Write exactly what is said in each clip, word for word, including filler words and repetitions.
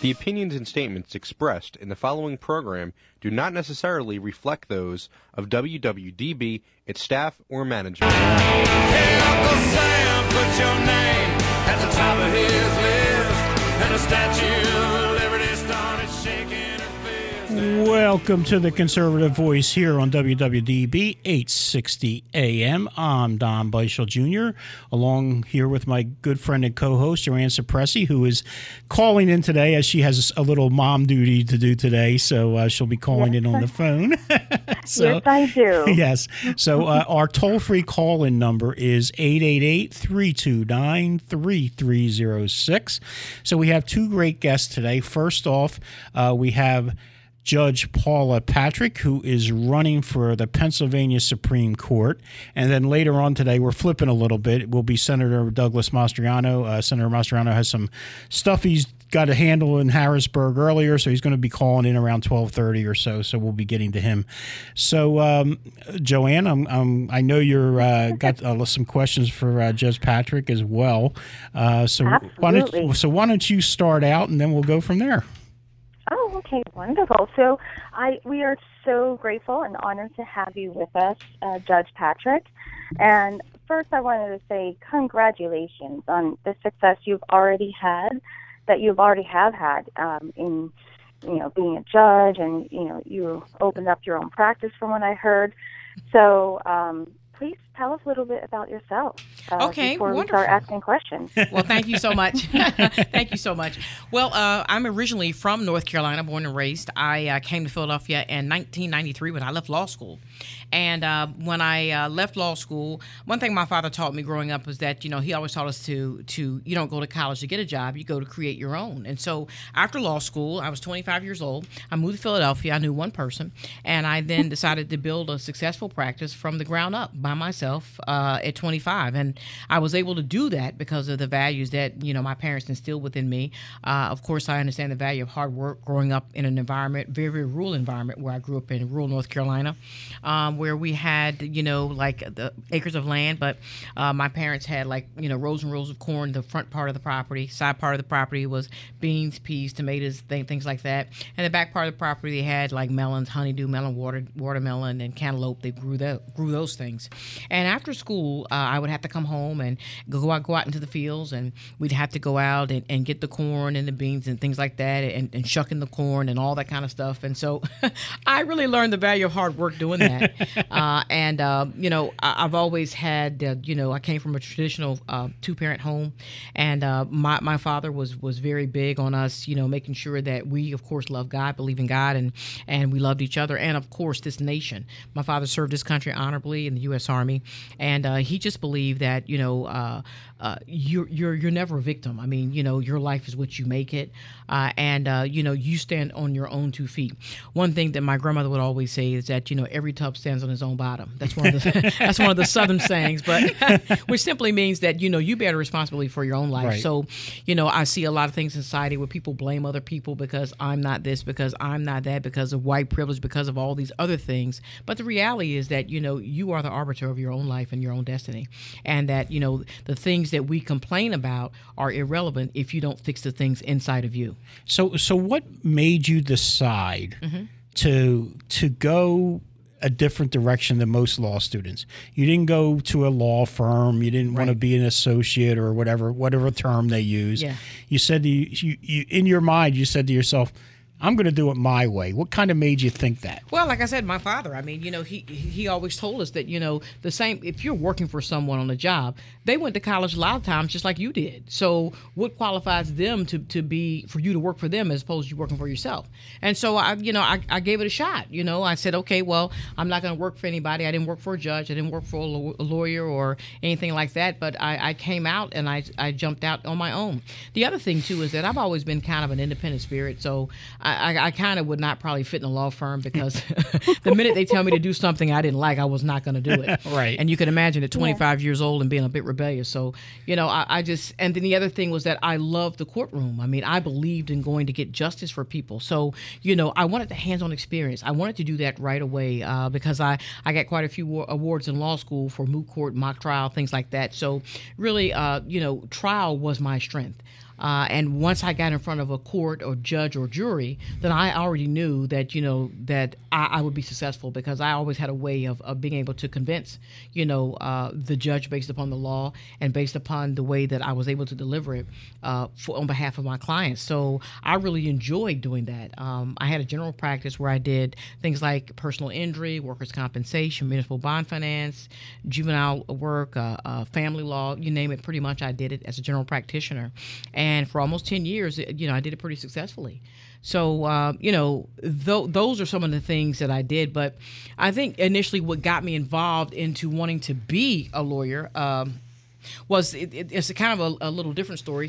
The opinions and statements expressed in the following program do not necessarily reflect those of W W D B, its staff, or management. Hey, Uncle Sam, put your name at the top of his list, and the Statue of Liberty started shaking her fist. Welcome to the Conservative Voice here on W W D B eight sixty A M. I'm Don Beischel Junior, along here with my good friend and co-host, Joanne Cipressi, who is calling in today as she has a little mom duty to do today, so uh, she'll be calling yes, in on I, the phone. so, yes, I do. Yes. So uh, our toll-free call-in number is eight eight eight, three two nine, three three zero six. So we have two great guests today. First off, uh, we have Judge Paula Patrick, who is running for the Pennsylvania Supreme Court. And then later on today, we're flipping a little bit. It will be Senator Douglas Mastriano. Uh, Senator Mastriano has some stuff he's got to handle in Harrisburg earlier, so he's going to be calling in around twelve thirty or so, so we'll be getting to him. So, um, Joanne, I'm, I'm, I know you're uh, got uh, some questions for uh, Judge Patrick as well. Uh, so, why don't, so why don't you start out, and then we'll go from there. Oh, okay, wonderful. So I we are so grateful and honored to have you with us, uh, Judge Patrick. And first I wanted to say congratulations on the success you've already had, that you've already have had um, in, you know, being a judge, and, you know, you opened up your own practice from what I heard. So um, please tell us a little bit about yourself uh, okay, before wonderful. we start asking questions. Well, thank you so much. Thank you so much. Well, uh, I'm originally from North Carolina, born and raised. I uh, came to Philadelphia in nineteen ninety-three when I left law school. And uh, when I uh, left law school, one thing my father taught me growing up was that, you know, he always taught us to, to you don't go to college to get a job, you go to create your own. And so after law school, I was twenty-five years old. I moved to Philadelphia. I knew one person. And I then decided to build a successful practice from the ground up by myself. Uh, at twenty-five, and I was able to do that because of the values that, you know, my parents instilled within me. Uh, of course, I understand the value of hard work growing up in an environment, very, very rural environment, where I grew up in rural North Carolina, um, where we had, you know, like the acres of land, but uh, my parents had, like, you know, rows and rows of corn. The front part of the property, side part of the property was beans, peas, tomatoes, th- things like that. And the back part of the property, they had like melons, honeydew melon, water, watermelon, and cantaloupe. They grew that, grew those things. And after school, uh, I would have to come home and go out, go out into the fields, and we'd have to go out and, and get the corn and the beans and things like that, and, and shucking the corn and all that kind of stuff. And so I really learned the value of hard work doing that. uh, and, uh, you know, I, I've always had, uh, you know, I came from a traditional uh, two-parent home, and uh, my, my father was, was very big on us, you know, making sure that we, of course, love God, believe in God, and, and we loved each other, and, of course, this nation. My father served his country honorably in the U S Army. And uh, he just believed that, you know, uh, uh, you're you're you're never a victim. I mean, you know, your life is what you make it, uh, and uh, you know, you stand on your own two feet. One thing that my grandmother would always say is that, you know, every tub stands on its own bottom. That's one of the that's one of the Southern sayings, but which simply means that, you know, you bear the responsibility for your own life. Right. So, you know, I see a lot of things in society where people blame other people because I'm not this, because I'm not that, because of white privilege, because of all these other things. But the reality is that, you know, you are the arbiter of your own life and your own destiny, and that, you know, the things that we complain about are irrelevant if you don't fix the things inside of you. So, so what made you decide Mm-hmm. to to go a different direction than most law students? You didn't go to a law firm. You didn't want to Right. be an associate or whatever whatever term they use. Yeah. You said to you, you, you in your mind, you said to yourself, I'm going to do it my way. What kind of made you think that? Well, like I said, my father, I mean, you know, he he always told us that, you know, the same, if you're working for someone on a job, they went to college a lot of times just like you did. So what qualifies them to, to be, for you to work for them as opposed to you working for yourself? And so, I, you know, I, I gave it a shot. You know, I said, okay, well, I'm not going to work for anybody. I didn't work for a judge. I didn't work for a, law, a lawyer or anything like that. But I, I came out and I, I jumped out on my own. The other thing, too, is that I've always been kind of an independent spirit. So I, I, I kind of would not probably fit in a law firm because the minute they tell me to do something I didn't like, I was not going to do it. Right. And you can imagine at twenty-five yeah. years old and being a bit rebellious. So, you know, I, I just, and then the other thing was that I loved the courtroom. I mean, I believed in going to get justice for people. So, you know, I wanted the hands-on experience. I wanted to do that right away uh, because I, I got quite a few awards in law school for moot court, mock trial, things like that. So really, uh, you know, trial was my strength. Uh, and once I got in front of a court or judge or jury, then I already knew that, you know, that I, I would be successful because I always had a way of, of being able to convince, you know, uh, the judge based upon the law and based upon the way that I was able to deliver it uh, for, on behalf of my clients. So I really enjoyed doing that. Um, I had a general practice where I did things like personal injury, workers' compensation, municipal bond finance, juvenile work, uh, uh, family law, you name it, pretty much I did it as a general practitioner. And And for almost ten years, you know, I did it pretty successfully. So, uh, you know, th- those are some of the things that I did. But I think initially what got me involved into wanting to be a lawyer um, was it, it, it's a kind of a, a little different story.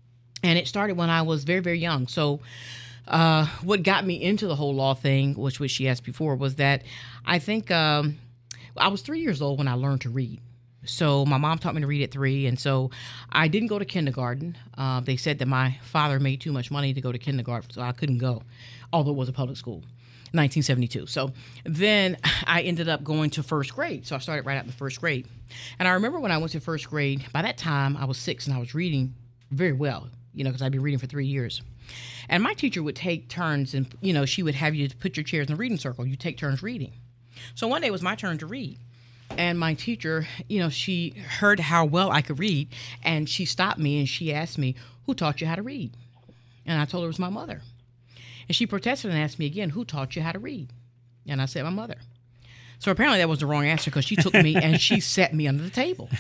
And it started when I was very, very young. So uh, what got me into the whole law thing, which, which she asked before, was that I think um, I was three years old when I learned to read. So my mom taught me to read at three, and so I didn't go to kindergarten. Uh, they said that my father made too much money to go to kindergarten, so I couldn't go, although it was a public school, nineteen seventy-two. So then I ended up going to first grade. So I started right out in the first grade. And I remember when I went to first grade, by that time I was six and I was reading very well, you know, because I'd been reading for three years. And my teacher would take turns and, you know, she would have you put your chairs in a reading circle. You take turns reading. So one day it was my turn to read. And my teacher, you know, she heard how well I could read, and she stopped me and she asked me, who taught you how to read? And I told her it was my mother. And she protested and asked me again, who taught you how to read? And I said, my mother. So apparently that was the wrong answer because she took me and she set me under the table.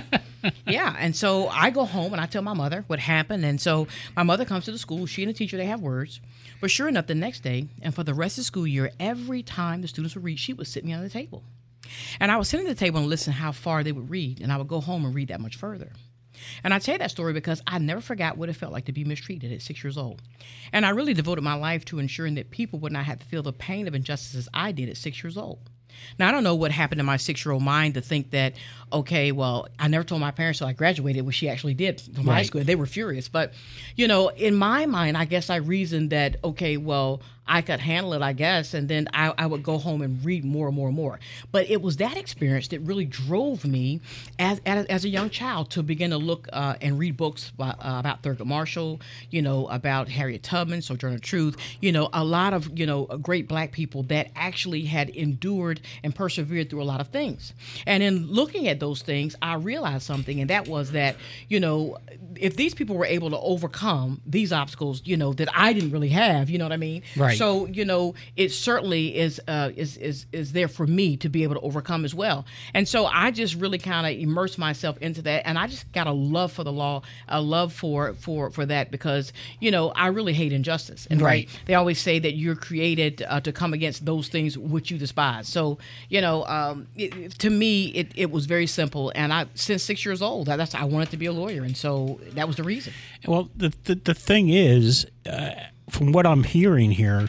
Yeah, and so I go home and I tell my mother what happened. And so my mother comes to the school. She and the teacher, they have words. But sure enough, the next day, and for the rest of the school year, every time the students would read, she would sit me under the table. And I would sit at the table and listen how far they would read, and I would go home and read that much further. And I tell you that story because I never forgot what it felt like to be mistreated at six years old. And I really devoted my life to ensuring that people would not have to feel the pain of injustices I did at six years old. Now, I don't know what happened in my six-year-old mind to think that, okay, well, I never told my parents till I graduated, which she actually did from Right. high school. They were furious. But, you know, in my mind, I guess I reasoned that, okay, well, I could handle it, I guess, and then I, I would go home and read more and more and more. But it was that experience that really drove me as as, as a young child to begin to look uh, and read books by, uh, about Thurgood Marshall, you know, about Harriet Tubman, Sojourner Truth, you know, a lot of, you know, great black people that actually had endured and persevered through a lot of things. And in looking at those things, I realized something, and that was that, you know, if these people were able to overcome these obstacles, you know, that I didn't really have, you know what I mean? Right. So, you know, it certainly is uh, is is is there for me to be able to overcome as well. And so I just really kind of immersed myself into that, and I just got a love for the law, a love for for for that because, you know, I really hate injustice. And Right. they always say that you're created uh, to come against those things which you despise. So, you know, um, it, it- to me, it, it was very simple. And I, since six years old, that- that's I wanted to be a lawyer, and so that was the reason. Well, the the, the thing is, uh, from what I'm hearing here,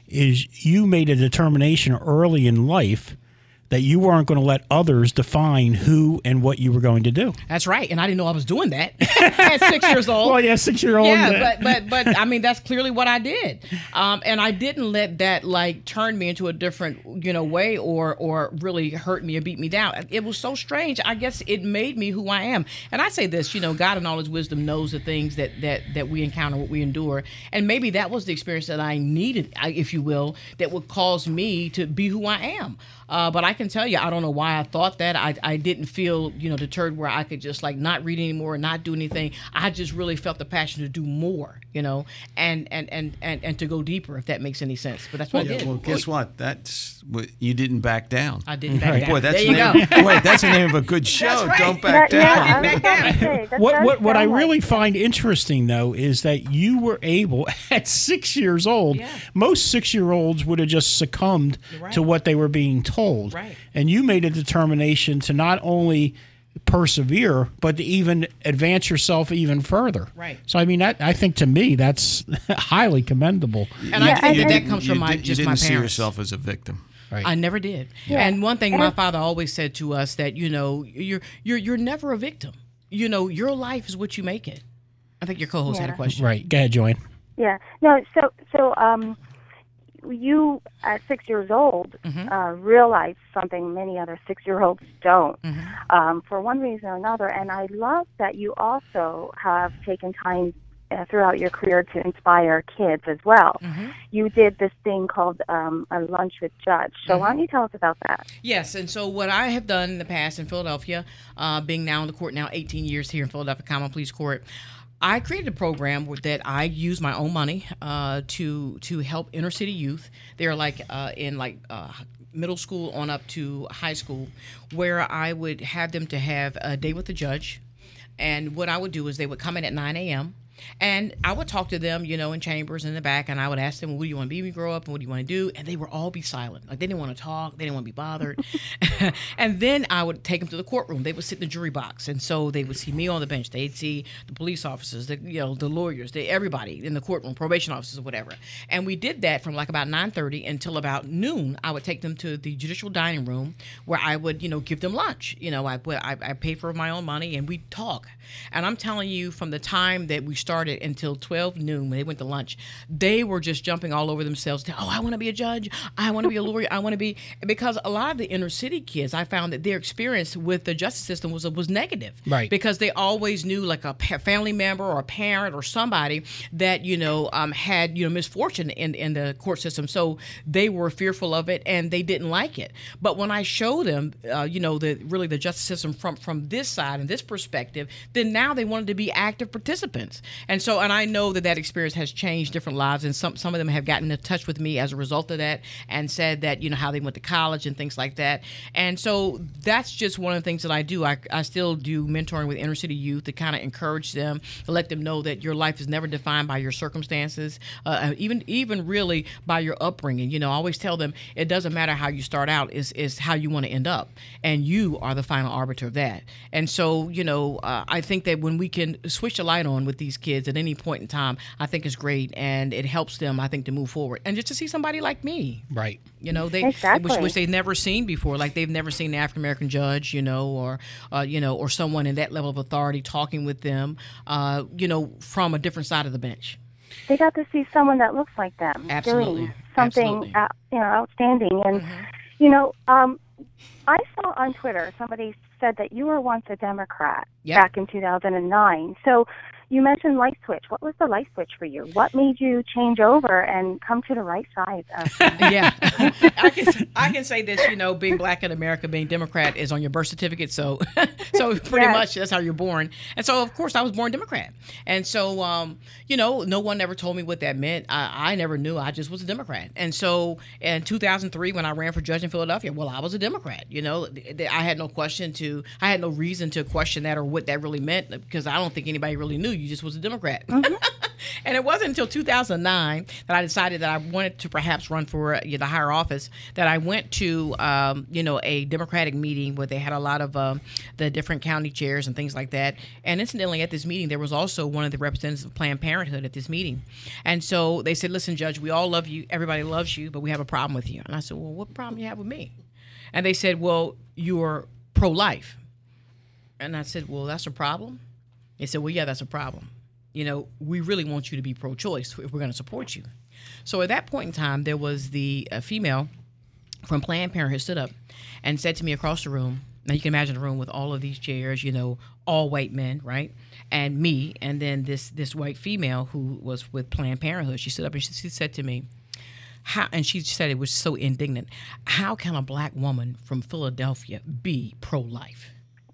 is you made a determination early in life that you weren't going to let others define who and what you were going to do. That's right, and I didn't know I was doing that at six years old. Well, yeah, six-year-old. Yeah, but but but I mean that's clearly what I did, um, and I didn't let that like turn me into a different you know way or or really hurt me or beat me down. It was so strange. I guess it made me who I am. And I say this, you know, God in all His wisdom knows the things that that that we encounter, what we endure, and maybe that was the experience that I needed, if you will, that would cause me to be who I am. Uh, but I can tell you, I don't know why I thought that. I, I didn't feel, you know, deterred where I could just like not read anymore, not do anything. I just really felt the passion to do more, you know, and and, and, and, and to go deeper, if that makes any sense. But that's what I Yeah, did. well, guess what? That's what you didn't back down. I didn't back down. Boy, that's there you the go. name, wait, that's the name of a good show. right. Don't back That- yeah, down. I was about to say, that What does what what I sound like really it. find interesting though is that you were able at six years old. Yeah. Most six year olds would have just succumbed Right. to what they were being told. Right. And you made a determination to not only persevere, but to even advance yourself even further. Right. So I mean, that, I think to me that's highly commendable. And Yeah, I think and- that, and- that comes you from my did- just you my didn't see parents. yourself as a victim. Right. I never did. Yeah. And one thing And my it's- father always said to us that, you know, you're you're you're never a victim. You know, your life is what you make it. I think your co-host had a Yeah. question. Right. Go ahead, Joanne. Yeah. No. So so um, you at six years old Mhm. uh, realized something many other six-year-olds don't, Mhm. um, for one reason or another. And I love that you also have taken time uh, throughout your career to inspire kids as well. Mm-hmm. You did this thing called um, a lunch with Judge. So Mm-hmm. why don't you tell us about that? Yes, and so what I have done in the past in Philadelphia, uh, being now in the court now eighteen years here in Philadelphia Common Pleas Court, I created a program where, that I use my own money uh, to to help inner city youth. They're like uh, in like uh, middle school on up to high school, where I would have them to have a day with the judge. And what I would do is they would come in at nine a.m. and I would talk to them, you know, in chambers in the back, and I would ask them, what do you want to be when you grow up, and what do you want to do? And they would all be silent. Like, they didn't want to talk. They didn't want to be bothered. And then I would take them to the courtroom. They would sit in the jury box, and so they would see me on the bench. They'd see the police officers, the, you know, the lawyers, they, everybody in the courtroom, probation officers or whatever. And we did that from like about nine thirty until about noon. I would take them to the judicial dining room where I would, you know, give them lunch. You know, I, I, I paid for my own money, and we'd talk. And I'm telling you, from the time that we started until twelve noon when they went to lunch, they were just jumping all over themselves. Oh, I want to be a judge. I want to be a lawyer. I want to be, because a lot of the inner city kids, I found that their experience with the justice system was was negative. Right. Because they always knew like a pa- family member or a parent or somebody that, you know, um, had, you know, misfortune in, in the court system. So they were fearful of it and they didn't like it. But when I show them, uh, you know, the really the justice system from, from this side and this perspective, then now they wanted to be active participants. And so, and I know that that experience has changed different lives, and some, some of them have gotten in touch with me as a result of that and said that, you know, how they went to college and things like that. And so that's just one of the things that I do. I, I still do mentoring with inner city youth to kind of encourage them, to let them know that your life is never defined by your circumstances, uh, even even really by your upbringing. You know, I always tell them it doesn't matter how you start out, is is how you want to end up, and you are the final arbiter of that. And so, you know, uh, I think that when we can switch the light on with these kids at any point in time, I think it's great, and it helps them, I think, to move forward. And just to see somebody like me, Right. you know, they Exactly. which, which they've never seen before, like they've never seen an African American judge, you know, or uh, you know, or someone in that level of authority talking with them, uh, you know, from a different side of the bench. They got to see someone that looks like them Absolutely. doing something Absolutely. out, you know, outstanding. And Mm-hmm. you know, um, I saw on Twitter somebody said that you were once a Democrat Yep. back in two thousand nine. So you mentioned light switch. What was the light switch for you? What made you change over and come to the right side of Yeah, I can I can say this. You know, being black in America, being Democrat is on your birth certificate. So, so pretty Yes. much that's how you're born. And so, of course, I was born Democrat. And so, um, you know, no one ever told me what that meant. I, I never knew. I just was a Democrat. And so, in two thousand three, when I ran for judge in Philadelphia, well, I was a Democrat. You know, th- th- I had no question to, I had no reason to question that or what that really meant, because I don't think anybody really knew. You just was a Democrat. Mm-hmm. And it wasn't until two thousand nine that I decided that I wanted to perhaps run for uh, the higher office, that I went to, um, you know, a Democratic meeting where they had a lot of um, the different county chairs and things like that. And incidentally, at this meeting, there was also one of the representatives of Planned Parenthood at this meeting. And so they said, listen, Judge, we all love you. Everybody loves you, but we have a problem with you. And I said, well, what problem do you have with me? And they said, well, you're pro-life. And I said, well, that's a problem? They said, well, yeah, that's a problem. You know, we really want you to be pro-choice if we're going to support you. So at that point in time, there was the uh, female from Planned Parenthood stood up and said to me across the room, now you can imagine a room with all of these chairs, you know, all white men, right? And me, and then this this white female who was with Planned Parenthood. She stood up and she, she said to me, how, and she said it was so indignant, how can a black woman from Philadelphia be pro-life?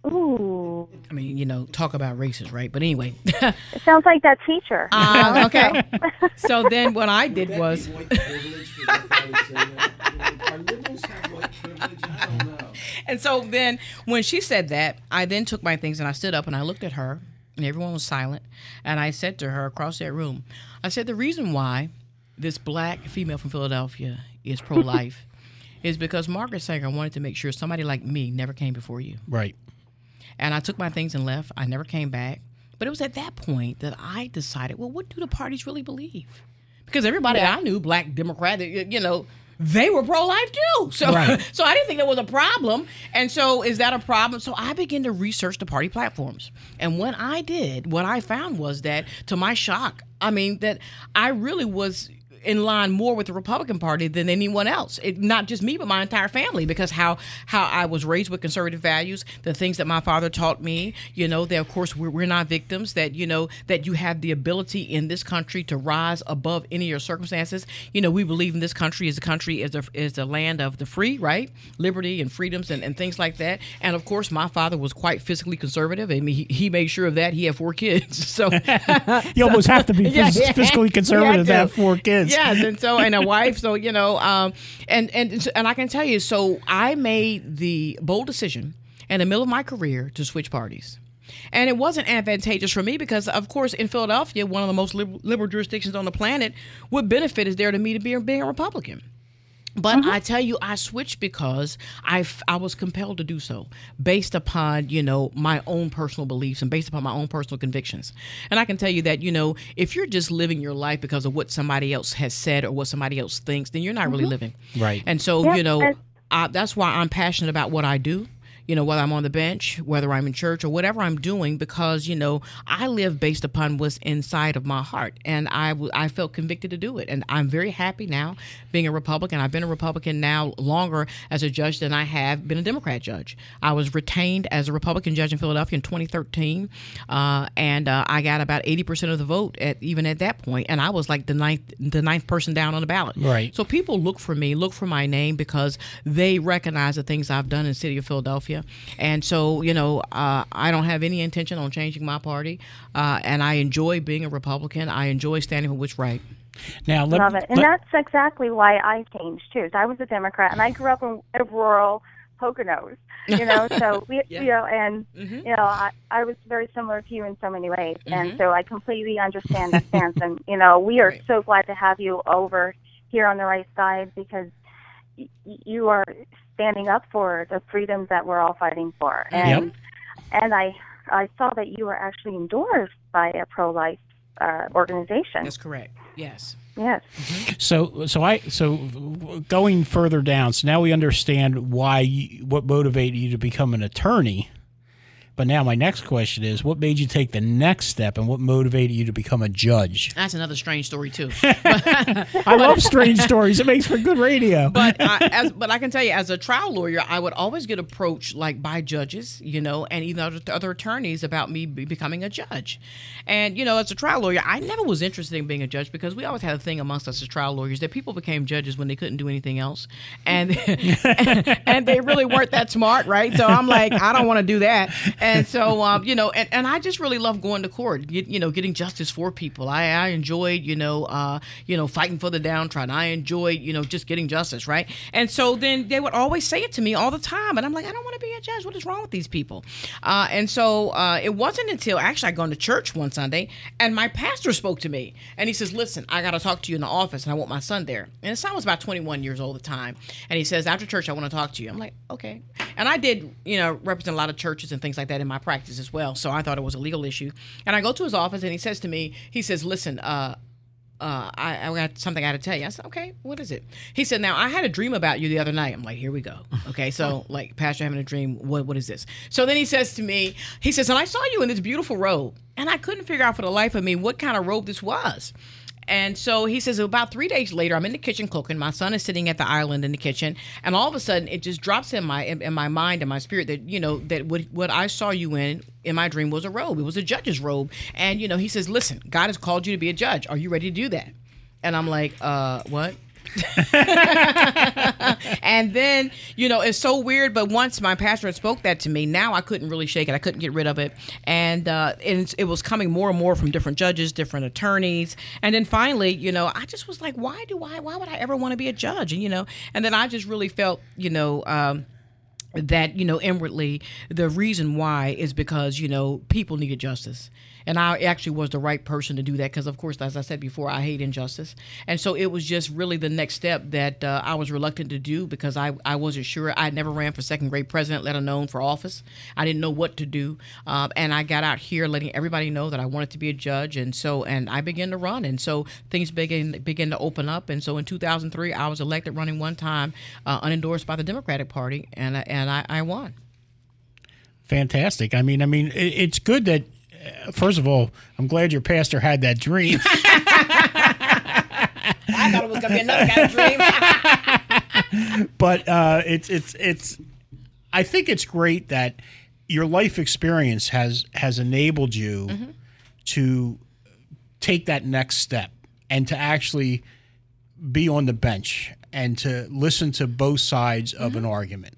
Ooh, I mean, you know, talk about racist, right? But anyway. it sounds like that teacher. Uh, okay. So then what I did was, White privilege for that guy to say that? You know, are liberals have white privilege? I don't know. and so then when she said that, I then took my things and I stood up and I looked at her, and everyone was silent. And I said to her across that room, I said, the reason why this black female from Philadelphia is pro-life is because Margaret Sanger wanted to make sure somebody like me never came before you. Right. And I took my things and left. I never came back. But it was at that point that I decided, well, what do the parties really believe? Because everybody I knew, black Democrat, you know, they were pro-life too. So, Right. so I didn't think that was a problem. And so is that a problem? So I began to research the party platforms. And when I did, what I found was that, to my shock, I mean, that I really was in line more with the Republican Party than anyone else. It, not just me, but my entire family, because how how I was raised with conservative values, the things that my father taught me, you know, that of course we're, we're not victims, that, you know, that you have the ability in this country to rise above any of your circumstances. You know, we believe in this country as a country is a, is the land of the free, right? Liberty and freedoms and, and things like that. And of course, my father was quite fiscally conservative. I mean, he, he made sure of that. He had four kids. So you almost have to be Yeah, phys- yeah. fiscally conservative to have four kids. Yes, and so and a wife. So you know, um, and and and I can tell you. So I made the bold decision in the middle of my career to switch parties. And it wasn't advantageous for me because, of course, in Philadelphia, one of the most liberal, liberal jurisdictions on the planet, what benefit is there to me to be being a Republican? But mm-hmm. I tell you, I switched because I, I was compelled to do so based upon, you know, my own personal beliefs and based upon my own personal convictions. And I can tell you that, you know, if you're just living your life because of what somebody else has said or what somebody else thinks, then you're not mm-hmm. really living. Right. And so, yeah, you know, and- I, that's why I'm passionate about what I do. You know, whether I'm on the bench, whether I'm in church or whatever I'm doing, because, you know, I live based upon what's inside of my heart. And I, w- I felt convicted to do it. And I'm very happy now being a Republican. I've been a Republican now longer as a judge than I have been a Democrat judge. I was retained as a Republican judge in Philadelphia in twenty thirteen. Uh, and uh, I got about eighty percent of the vote at even at that point. And I was like the ninth, the ninth person down on the ballot. Right. So people look for me, look for my name because they recognize the things I've done in the city of Philadelphia. And so, you know, uh, I don't have any intention on changing my party. Uh, and I enjoy being a Republican. I enjoy standing for what's right. Now, let, Love it. And let- that's exactly why I changed, too. So I was a Democrat, and I grew up in a rural Poconos, you know, so, we, Yeah. you know, and, Mm-hmm. you know, I, I was very similar to you in so many ways. Mhm. And so I completely understand that stance. And, you know, we are Right. so glad to have you over here on the right side because y- you are standing up for the freedoms that we're all fighting for. And and I I saw that you were actually endorsed by a pro-life uh, organization. That's correct. Yes. Yes. So, so I, so going further down. So now we understand why, you, what motivated you to become an attorney. But now my next question is, what made you take the next step, and what motivated you to become a judge? That's another strange story too. I love strange stories. It makes for good radio. But I, as, but I can tell you, as a trial lawyer, I would always get approached like by judges, you know, and even other, other attorneys about me be becoming a judge. And you know, as a trial lawyer, I never was interested in being a judge because we always had a thing amongst us as trial lawyers that people became judges when they couldn't do anything else, and and they really weren't that smart, right? So I'm like, I don't want to do that. And so, um, you know, and, and I just really love going to court, get, you know, getting justice for people. I, I enjoyed, you know, uh, you know, fighting for the downtrodden. I enjoyed, you know, just getting justice, right? And so then they would always say it to me all the time. And I'm like, I don't want to be a judge. What is wrong with these people? Uh, and so uh, it wasn't until actually I gone to church one Sunday and my pastor spoke to me. And he says, listen, I got to talk to you in the office and I want my son there. And his son was about twenty-one years old at the time. And he says, after church, I want to talk to you. I'm like, okay. And I did, you know, represent a lot of churches and things like that in my practice as well. So I thought it was a legal issue. And I go to his office and he says to me, he says, listen, uh, uh, I, I got something I got to tell you. I said, okay, what is it? He said, now I had a dream about you the other night. I'm like, here we go. Okay. So like, pastor having a dream. What, what is this? So then he says to me, he says, and I saw you in this beautiful robe and I couldn't figure out for the life of me what kind of robe this was. And so he says, about three days later, I'm in the kitchen cooking. My son is sitting at the island in the kitchen. And all of a sudden, it just drops in my in, in my mind and my spirit that, you know, that what, what I saw you in, in my dream was a robe. It was a judge's robe. And, you know, he says, listen, God has called you to be a judge. Are you ready to do that? And I'm like, uh, what? And then, you know, it's so weird, but once my pastor had spoke that to me, now I couldn't really shake it. I couldn't get rid of it. And, uh, and it was coming more and more from different judges, different attorneys. And then finally, you know, I just was like, why do I, why would I ever want to be a judge? And, you know, and then I just really felt, you know, um, that, you know, inwardly, the reason why is because, you know, people needed justice. And I actually was the right person to do that because, of course, as I said before, I hate injustice. And so it was just really the next step that uh, I was reluctant to do because I, I wasn't sure. I never ran for second grade president, let alone for office. I didn't know what to do. Um, and I got out here letting everybody know that I wanted to be a judge. And so and I began to run. And so things began, began to open up. And so in two thousand three, I was elected running one time, uh, unendorsed by the Democratic Party, and, and I, I won. Fantastic. I mean, I mean, it, it's good that, first of all, I'm glad your pastor had that dream. I thought was going to be another kind of dream. But uh, it's it's it's. I think it's great that your life experience has has enabled you mm-hmm. to take that next step and to actually be on the bench and to listen to both sides of mm-hmm. an argument.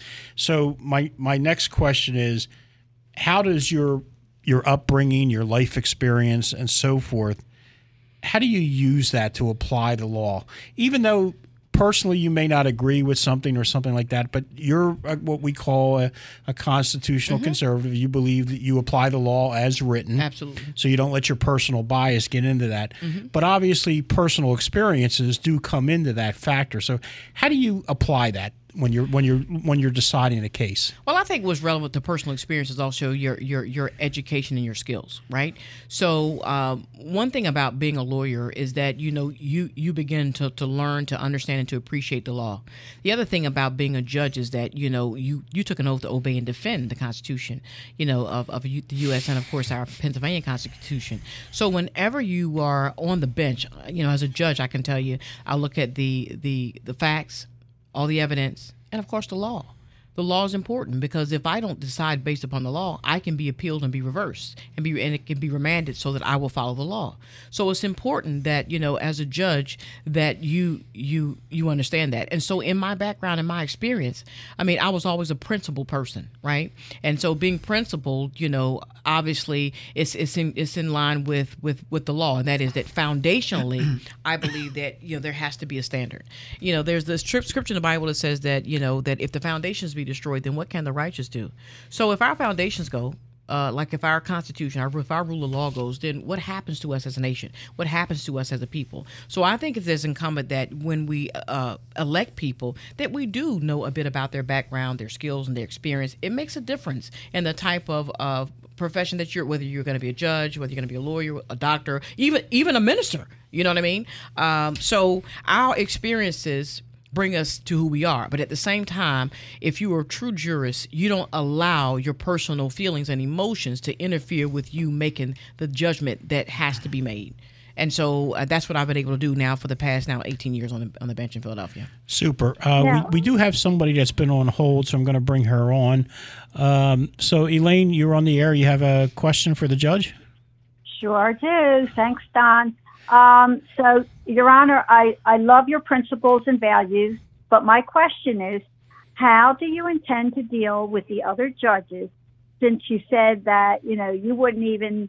So my my next question is, how does your your upbringing, your life experience, and so forth, how do you use that to apply the law? Even though personally you may not agree with something or something like that, but you're what we call a, a constitutional mm-hmm. conservative. You believe that you apply the law as written. Absolutely. So you don't let your personal bias get into that. Mm-hmm. But obviously personal experiences do come into that factor. So how do you apply that when you're when you're when you're deciding a case? Well, I think what's relevant to personal experience is also your your your education and your skills, right? So um, one thing about being a lawyer is that you know you you begin to, to learn to understand and to appreciate the law. The other thing about being a judge is that you know you, you took an oath to obey and defend the Constitution, you know, of, of the U S and of course our Pennsylvania Constitution. So whenever you are on the bench, you know, as a judge, I can tell you, I look at the the the facts, all the evidence, and of course the law. The law is important because if I don't decide based upon the law, I can be appealed and be reversed and be and it can be remanded so that I will follow the law. So it's important that, you know, as a judge that you you you understand that. And so in my background and my experience, I mean, I was always a principled person, right? And so being principled, you know, obviously it's it's in it's in line with with with the law, and that is that foundationally I believe that, you know, there has to be a standard. You know, there's this scripture in the Bible that says that, you know, that if the foundations be destroyed, then what can the righteous do? So if our foundations go, uh, like if our Constitution, our, if our rule of law goes, then what happens to us as a nation? What happens to us as a people? So I think it's incumbent that when we uh, elect people, that we do know a bit about their background, their skills, and their experience. It makes a difference in the type of uh, profession that you're, whether you're going to be a judge, whether you're going to be a lawyer, a doctor, even even a minister. You know what I mean? Um, so our experiences bring us to who we are. But at the same time, if you are a true jurist, you don't allow your personal feelings and emotions to interfere with you making the judgment that has to be made. And so uh, that's what I've been able to do now for the past now eighteen years on the on the bench in Philadelphia. Super. Uh, yeah. we, we do have somebody that's been on hold, so I'm going to bring her on. Um, so, Elaine, you're on the air. You have a question for the judge? Sure do. Thanks, Don. Um, so, Your Honor, I, I love your principles and values, but my question is, how do you intend to deal with the other judges, since you said that, you know, you wouldn't even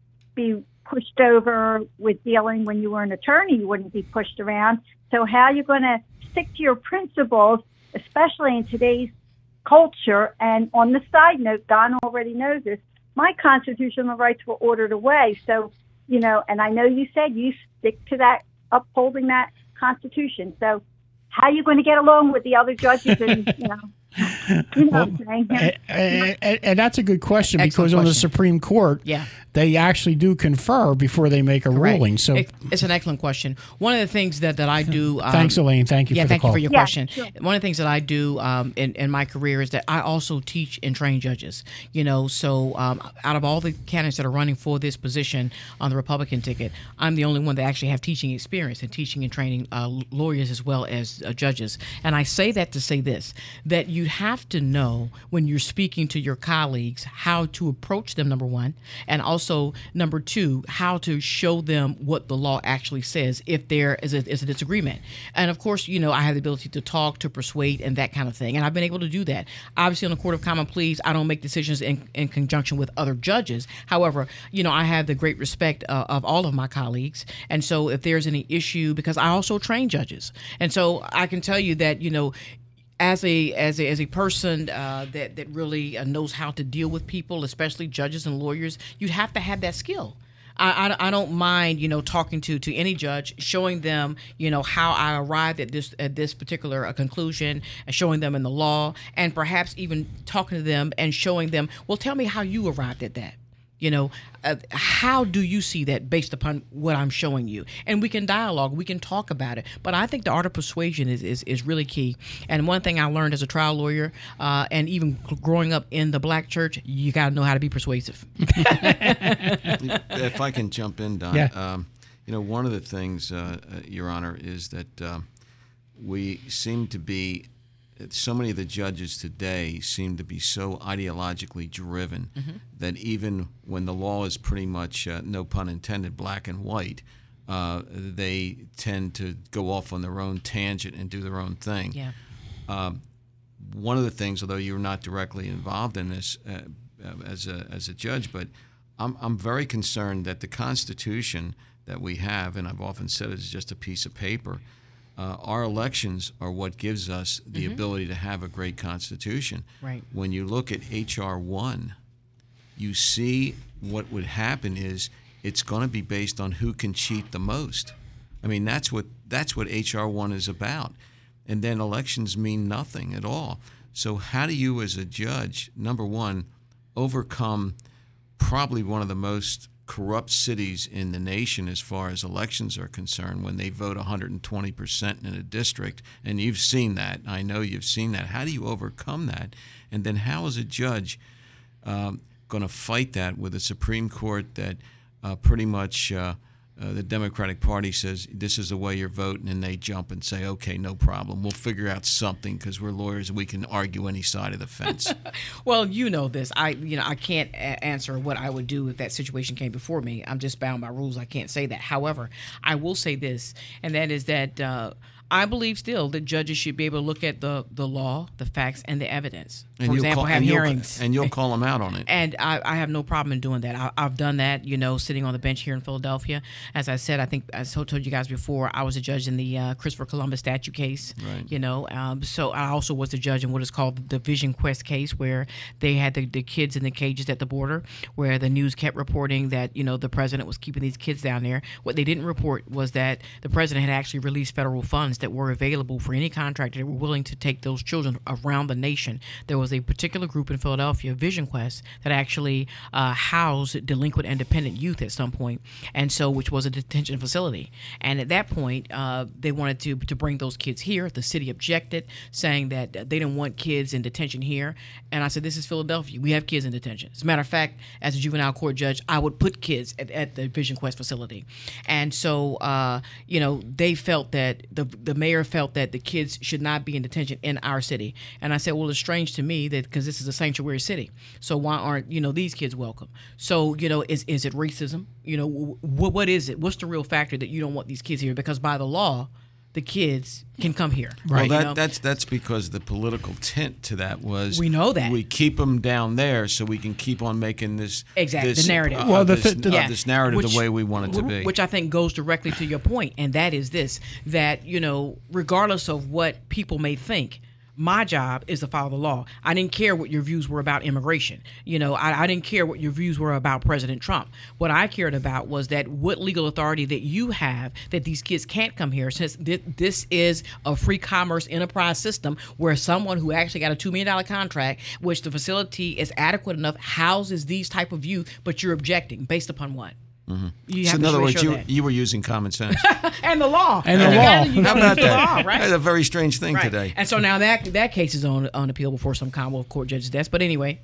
be pushed over with dealing when you were an attorney, you wouldn't be pushed around. So how are you going to stick to your principles, especially in today's culture? And on the side note, Don already knows this, my constitutional rights were ordered away. So, you know, and I know you said you stick to that, upholding that Constitution. So how are you going to get along with the other judges? And, you know, you know well, what I'm saying? And, and, and that's a good question. Excellent because question. On the Supreme Court, yeah. they actually do confer before they make a Correct. ruling. So it, it's an excellent question. One of the things that, that I do. Um, Thanks, Elaine. Thank you yeah, for the thank call. you for your Yeah, question. sure. One of the things that I do um, in, in my career is that I also teach and train judges. You know, so um, out of all the candidates that are running for this position on the Republican ticket, I'm the only one that actually have teaching experience and teaching and training uh, lawyers as well as uh, judges. And I say that to say this, that you have to know when you're speaking to your colleagues how to approach them, number one, and also number two, how to show them what the law actually says if there is a, is a disagreement. And of course, you know, I have the ability to talk, to persuade, and that kind of thing. And I've been able to do that. Obviously, on the Court of Common Pleas, I don't make decisions in, in conjunction with other judges. However, you know, I have the great respect uh, of all of my colleagues. And so if there's any issue, because I also train judges. And so I can tell you that, you know, As a as a as a person uh, that that really uh, knows how to deal with people, especially judges and lawyers, you'd have to have that skill. I, I, I don't mind, you know, talking to, to any judge, showing them, you know, how I arrived at this at this particular uh, conclusion, and showing them in the law, and perhaps even talking to them and showing them, well, tell me how you arrived at that. You know, uh, how do you see that based upon what I'm showing you? And we can dialogue, we can talk about it. But I think the art of persuasion is, is, is really key. And one thing I learned as a trial lawyer, uh, and even growing up in the black church, you got to know how to be persuasive. If I can jump in, Don. Yeah. Um, You know, one of the things, uh, uh, Your Honor, is that uh, we seem to be, so many of the judges today seem to be so ideologically driven mm-hmm. that even when the law is pretty much, uh, no pun intended, black and white, uh, they tend to go off on their own tangent and do their own thing. Yeah. Um, one of the things, although you're not directly involved in this uh, uh, as a as a judge, but I'm I'm very concerned that the Constitution that we have, and I've often said it's just a piece of paper. Uh, our elections are what gives us the mm-hmm. ability to have a great Constitution. Right. When you look at H R one, you see what would happen is it's going to be based on who can cheat the most. I mean, that's what that's what H R one is about. And then elections mean nothing at all. So how do you, as a judge, number one, overcome probably one of the most corrupt cities in the nation as far as elections are concerned when they vote one hundred twenty percent in a district? And you've seen that. I know you've seen that. How do you overcome that? And then how is a judge um, going to fight that with a Supreme Court that uh, pretty much uh, uh, the Democratic Party says this is the way you're voting, and they jump and say, okay, no problem. We'll figure out something because we're lawyers and we can argue any side of the fence. Well, you know this. I, you know, I can't a- answer what I would do if that situation came before me. I'm just bound by rules. I can't say that. However, I will say this, and that is that uh, I believe still that judges should be able to look at the, the law, the facts, and the evidence. And For you'll example, call, have and hearings. You'll, and you'll call them out on it. And I, I have no problem in doing that. I, I've done that, you know, sitting on the bench here in Philadelphia. As I said, I think I told you guys before, I was a judge in the uh, Christopher Columbus statue case. Right. You know, um, so I also was a judge in what is called the Vision Quest case, where they had the, the kids in the cages at the border, where the news kept reporting that, you know, the president was keeping these kids down there. What they didn't report was that the president had actually released federal funds that were available for any contractor that were willing to take those children around the nation. There was a particular group in Philadelphia, Vision Quest, that actually uh, housed delinquent and dependent youth at some point, and so which was a detention facility. And at that point, uh, they wanted to to bring those kids here. The city objected, saying that they didn't want kids in detention here. And I said, this is Philadelphia. We have kids in detention. As a matter of fact, as a juvenile court judge, I would put kids at, at the Vision Quest facility. And so, uh, you know, they felt that the the mayor felt that the kids should not be in detention in our city. And I said, well, it's strange to me that because this is a sanctuary city, so why aren't, you know, these kids welcome? So, you know, is is it racism? You know, what what is it? What's the real factor that you don't want these kids here? Because by the law, the kids can come here. Right. Well, that, you know? that's that's because the political tint to that was we know that we keep them down there so we can keep on making this exactly this, the narrative. Uh, Well, the this, th- the- uh, yeah. this narrative Which- the way we want it to be. Which I think goes directly to your point, and that is this: that, you know, regardless of what people may think, my job is to follow the law. I didn't care what your views were about immigration. You know, I, I didn't care what your views were about President Trump. What I cared about was that what legal authority that you have that these kids can't come here, since th- this is a free commerce enterprise system where someone who actually got a two million dollars contract, which the facility is adequate enough, houses these type of youth, but you're objecting based upon what? Mm-hmm. You so have in to other show- words, show you that. you were using common sense. and the law. And the you law. Gotta, you How gotta about use the that? law, right? That's a very strange thing Right. today. And so now that that case is on on appeal before some Commonwealth Court judge's desk. But anyway,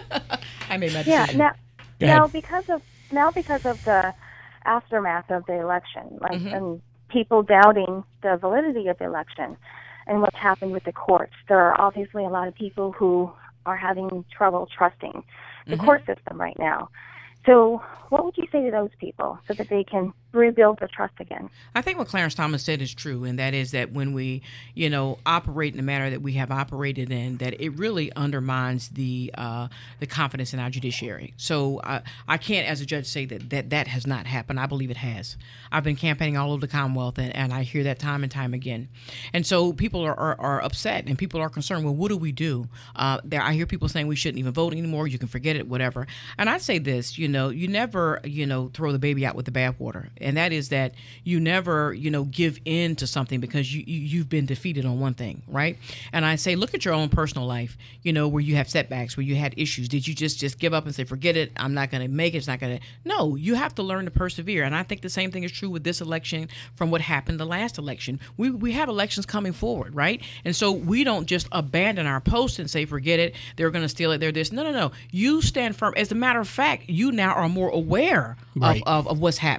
I made my Yeah. decision. Now, Go now ahead. because of now because of the aftermath of the election, like Mhm. and people doubting the validity of the election, and what's happened with the courts, there are obviously a lot of people who are having trouble trusting the Mhm. court system right now. So, what would you say to those people so that they can rebuild their trust again? I think what Clarence Thomas said is true, and that is that when we, you know, operate in the manner that we have operated in, that it really undermines the uh, the confidence in our judiciary. So I, I can't, as a judge, say that, that that has not happened. I believe it has. I've been campaigning all over the Commonwealth, and, and I hear that time and time again. And so people are, are, are upset, and people are concerned. Well, what do we do? Uh, there, I hear people saying we shouldn't even vote anymore. You can forget it, whatever. And I say this, you know, you never, you know, throw the baby out with the bathwater. And that is that you never, you know, give in to something because you, you, you've been defeated on one thing, right? And I say, look at your own personal life, you know, where you have setbacks, where you had issues. Did you just, just give up and say, forget it, I'm not going to make it, it's not going to... No, you have to learn to persevere. And I think the same thing is true with this election from what happened the last election. We, we have elections coming forward, right? And so we don't just abandon our post and say, forget it, they're going to steal it, they're this. No, no, no. You stand firm. As a matter of fact, you now are more aware Right. of, of, of what's happening, and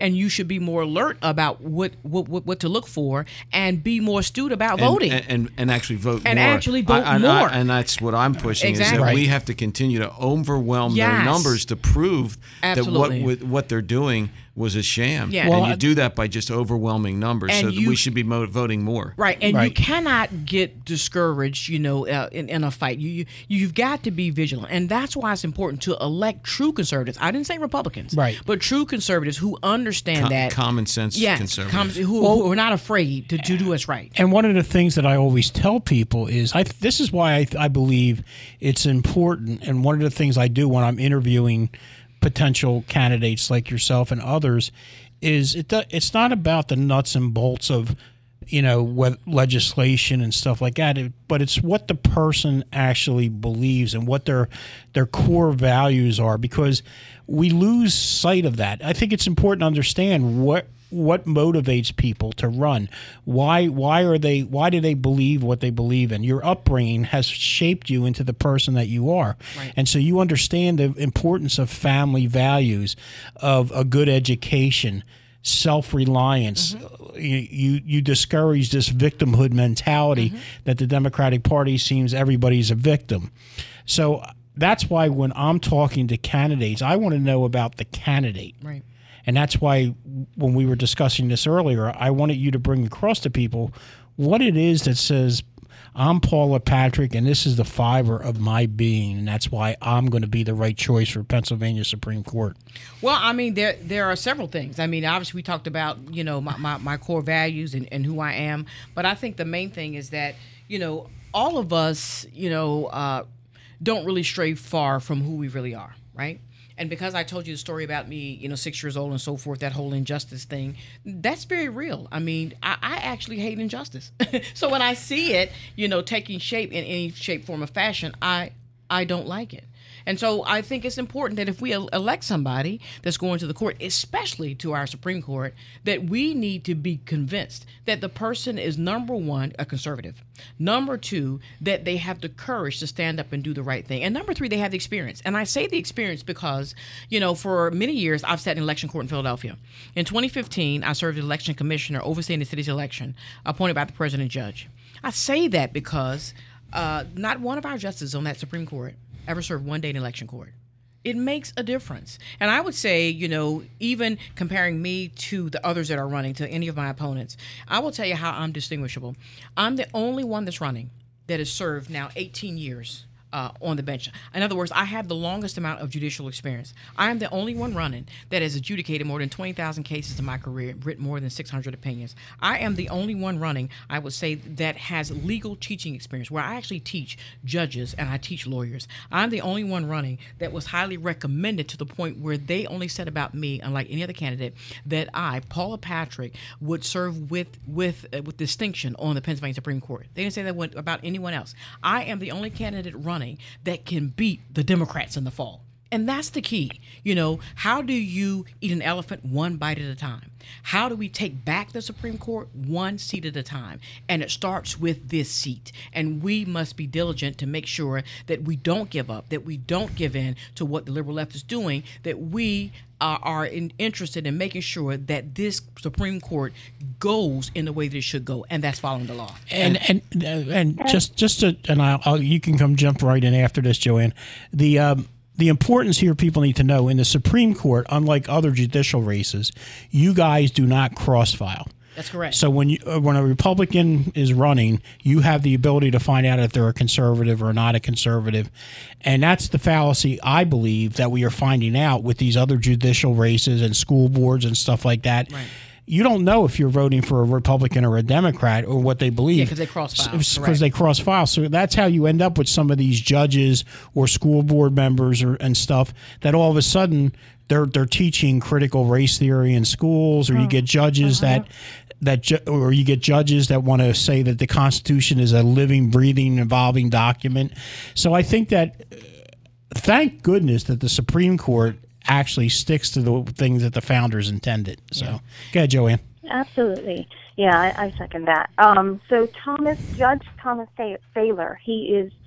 and you should be more alert about what what, what, what to look for and be more astute about voting. And, and, and actually vote And more. actually vote I, I, more. I, and that's what I'm pushing Exactly. is that Right. we have to continue to overwhelm Yes. their numbers to prove Absolutely. that what what they're doing was a sham. Yeah. And Well, you I- do that by just overwhelming numbers, And so that you- we should be mo- voting more. Right, and you Right. cannot get discouraged, you know, uh, in, in a fight. You, you you've got to be vigilant, and that's why it's important to elect true conservatives. I didn't say Republicans, Right. but true conservatives who understand Com- that. common sense Yes, conservatives. com- who, who are not afraid to, to do what's right. And one of the things that I always tell people is, I this is why I, I believe it's important. And one of the things I do when I'm interviewing potential candidates like yourself and others is it do- it's not about the nuts and bolts of, you know, what legislation and stuff like that, it, but it's what the person actually believes and what their their core values are, because we lose sight of that. I think it's important to understand what what motivates people to run. Why why are they why do they believe what they believe in? Your upbringing has shaped you into the person that you are. Right. And so you understand the importance of family values, of a good education, self-reliance. You, you you discourage this victimhood mentality that the Democratic Party seems everybody's a victim. So that's why when I'm talking to candidates, I want to know about the candidate. Right. And that's why when we were discussing this earlier, I wanted you to bring across to people what it is that says, I'm Paula Patrick, and this is the fiber of my being, and that's why I'm going to be the right choice for Pennsylvania Supreme Court. Well, I mean, there there are several things. I mean, obviously, we talked about, you know, my, my, my core values and, and who I am. But I think the main thing is that, you know, all of us, you know, uh, don't really stray far from who we really are, right? And because I told you the story about me, you know, six years old and so forth, that whole injustice thing, that's very real. I mean, I, I actually hate injustice. So when I see it, you know, taking shape in any shape, form, or fashion, I I don't like it. And so I think it's important that if we el- elect somebody that's going to the court, especially to our Supreme Court, that we need to be convinced that the person is, number one, a conservative. Number two, that they have the courage to stand up and do the right thing. And number three, they have the experience. And I say the experience because, you know, for many years, I've sat in election court in Philadelphia. In twenty fifteen, I served as election commissioner overseeing the city's election, appointed by the president judge. I say that because uh, not one of our justices on that Supreme Court ever served one day in election court. It makes a difference. And I would say, you know, even comparing me to the others that are running, to any of my opponents, I will tell you how I'm distinguishable. I'm the only one that's running that has served now eighteen years uh, on the bench. In other words, I have the longest amount of judicial experience. I am the only one running that has adjudicated more than twenty thousand cases in my career, written more than six hundred opinions. I am the only one running, I would say, that has legal teaching experience, where I actually teach judges and I teach lawyers. I'm the only one running that was highly recommended to the point where they only said about me, unlike any other candidate, that I, Paula Patrick, would serve with with uh, with distinction on the Pennsylvania Supreme Court. They didn't say that about anyone else. I am the only candidate running that can beat the Democrats in the fall. And that's the key. You know, how do you eat an elephant one bite at a time? How do we take back the Supreme Court one seat at a time? And it starts with this seat. And we must be diligent to make sure that we don't give up, that we don't give in to what the liberal left is doing, that we are, are in, interested in making sure that this Supreme Court goes in the way that it should go, and that's following the law. And and and, and just just to, and I'll, I'll you can come jump right in after this, Joanne. The um, the importance here people need to know in the Supreme Court, unlike other judicial races, you guys do not cross file. That's correct. So when you, uh, when a Republican is running, you have the ability to find out if they're a conservative or not a conservative, and that's the fallacy I believe that we are finding out with these other judicial races and school boards and stuff like that. Right. You don't know if you're voting for a Republican or a Democrat or what they believe. Yeah, because they cross file. Because they cross file. So that's how you end up with some of these judges or school board members or and stuff that all of a sudden they're they're teaching critical race theory in schools, or you get judges Uh-huh. that that ju- or you get judges that want to say that the Constitution is a living, breathing, evolving document. So I think that uh, thank goodness that the Supreme Court actually sticks to the things that the founders intended. So, Yeah. go ahead, Joanne. Absolutely. Yeah, I, I second that. Um, so Thomas, Judge Thomas Thaler, he is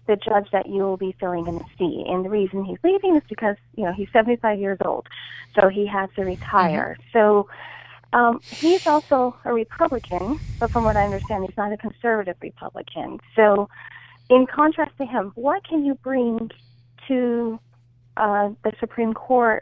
the judge that you will be filling in the seat. And the reason he's leaving is because, you know, he's seventy-five years old, so he has to retire. Mm-hmm. So um, he's also a Republican, but from what I understand, he's not a conservative Republican. So in contrast to him, what can you bring to uh, the Supreme Court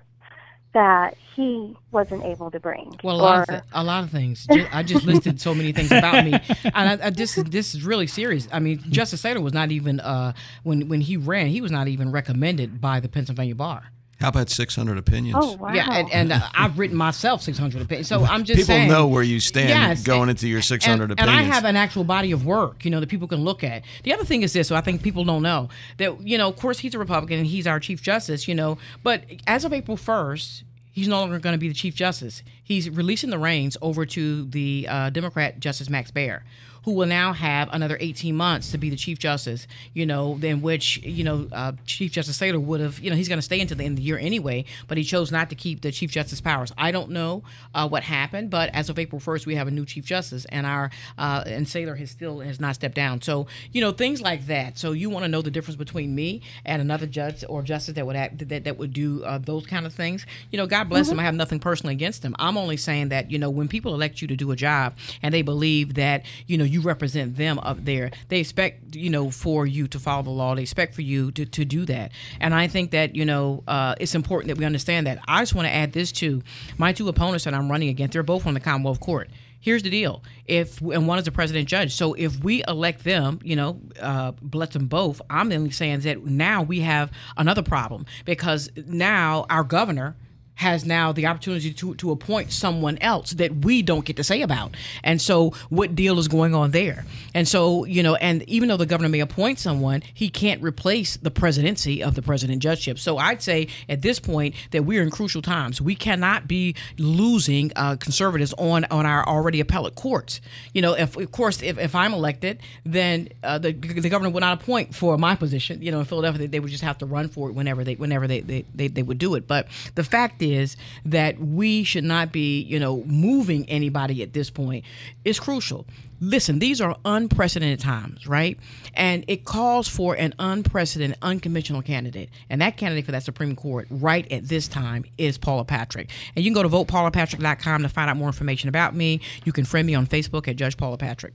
that he wasn't able to bring? Well, a lot, or, of, th- a lot of things. I just listed so many things about me, and I, I, this is this is really serious. I mean, Justice Saylor was not even uh, when when he ran, he was not even recommended by the Pennsylvania Bar. How about six hundred opinions? Oh, wow. Yeah, and, and uh, I've written myself six hundred opinions. So I'm just people saying. People know where you stand yes, going into your six hundred and, opinions. And I have an actual body of work, you know, that people can look at. The other thing is this, so I think people don't know, that, you know, of course, he's a Republican and he's our Chief Justice, you know, but as of April first, he's no longer going to be the Chief Justice. He's releasing the reins over to the uh, Democrat Justice Max Baer, who will now have another eighteen months to be the Chief Justice, you know, in which, you know, uh, Chief Justice Saylor would have, you know, he's going to stay until the end of the year anyway, but he chose not to keep the Chief Justice powers. I don't know uh, what happened, but as of April first, we have a new Chief Justice, and our, uh, and Saylor has still has not stepped down. So, you know, things like that. So you want to know the difference between me and another judge or justice that would act, that, that would do uh, those kind of things. You know, God bless mm-hmm. him. I have nothing personally against him. I'm only saying that, you know, when people elect you to do a job and they believe that, you know, you represent them up there, they expect, you know, for you to follow the law. They expect for you to, to do that. And I think that, you know, uh, it's important that we understand that. I just want to add this too. My two opponents that I'm running against, they're both on the Commonwealth Court. Here's the deal. If and one is a president judge. So if we elect them, you know, uh, bless them both, I'm only saying that now we have another problem, because now our governor has now the opportunity to, to appoint someone else that we don't get to say about. And so what deal is going on there? And so, you know, and even though the governor may appoint someone, he can't replace the presidency of the president judgeship. So I'd say at this point that we're in crucial times. We cannot be losing uh, conservatives on, on our already appellate courts. You know, if of course, if, if I'm elected, then uh, the the governor would not appoint for my position. You know, in Philadelphia, they, they would just have to run for it whenever they whenever they, they, they, they would do it. But the fact is that we should not be, you know, moving anybody at this point. It's crucial. Listen, these are unprecedented times, right? And it calls for an unprecedented, unconventional candidate. And that candidate for that Supreme Court right at this time is Paula Patrick. And you can go to vote paula patrick dot com to find out more information about me. You can friend me on Facebook at Judge Paula Patrick.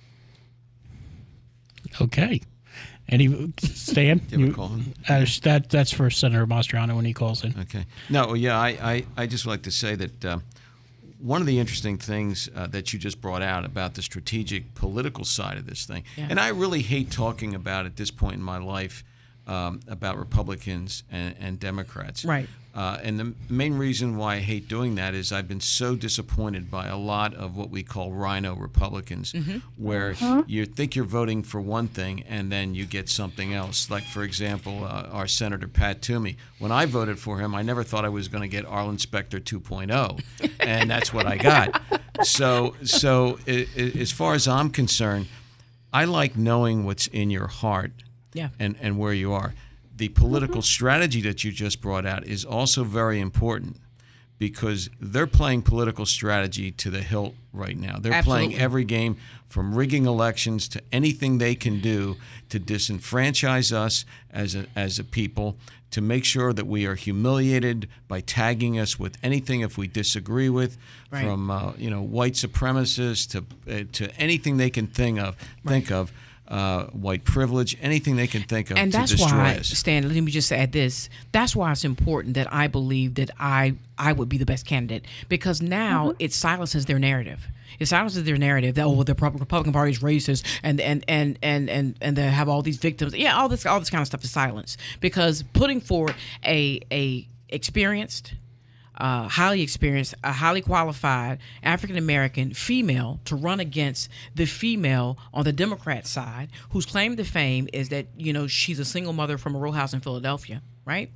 Okay. Any Stan? Do you have a call in? Uh, that that's for Senator Mastriano when he calls in. Okay. No, yeah, I, I, I just would like to say that uh, one of the interesting things uh, that you just brought out about the strategic political side of this thing, yeah. and I really hate talking about at this point in my life um, about Republicans and, and Democrats. Right. Uh, and the main reason why I hate doing that is I've been so disappointed by a lot of what we call rhino Republicans, mm-hmm. where uh-huh. you think you're voting for one thing and then you get something else. Like, for example, uh, our Senator Pat Toomey. When I voted for him, I never thought I was going to get Arlen Specter two point oh, and that's what I got. So, so it, it, as far as I'm concerned, I like knowing what's in your heart yeah. and, and where you are. The political strategy that you just brought out is also very important, because they're playing political strategy to the hilt right now. They're Absolutely. playing every game, from rigging elections to anything they can do to disenfranchise us as a, as a people, to make sure that we are humiliated by tagging us with anything if we disagree with, right. from uh, you know white supremacists to uh, to anything they can think of. Right. Think of. Uh, white privilege, anything they can think of and to that's destroy why, us. Stan, let me just add this. That's why it's important that I believe that I, I would be the best candidate, because now mm-hmm. it silences their narrative. It silences their narrative that, oh, the Republican Party is racist and and, and, and, and and they have all these victims. Yeah, all this all this kind of stuff is silenced, because putting forward a a experienced, Uh, highly experienced, a highly qualified African-American female to run against the female on the Democrat side, whose claim to fame is that, you know, she's a single mother from a row house in Philadelphia, right?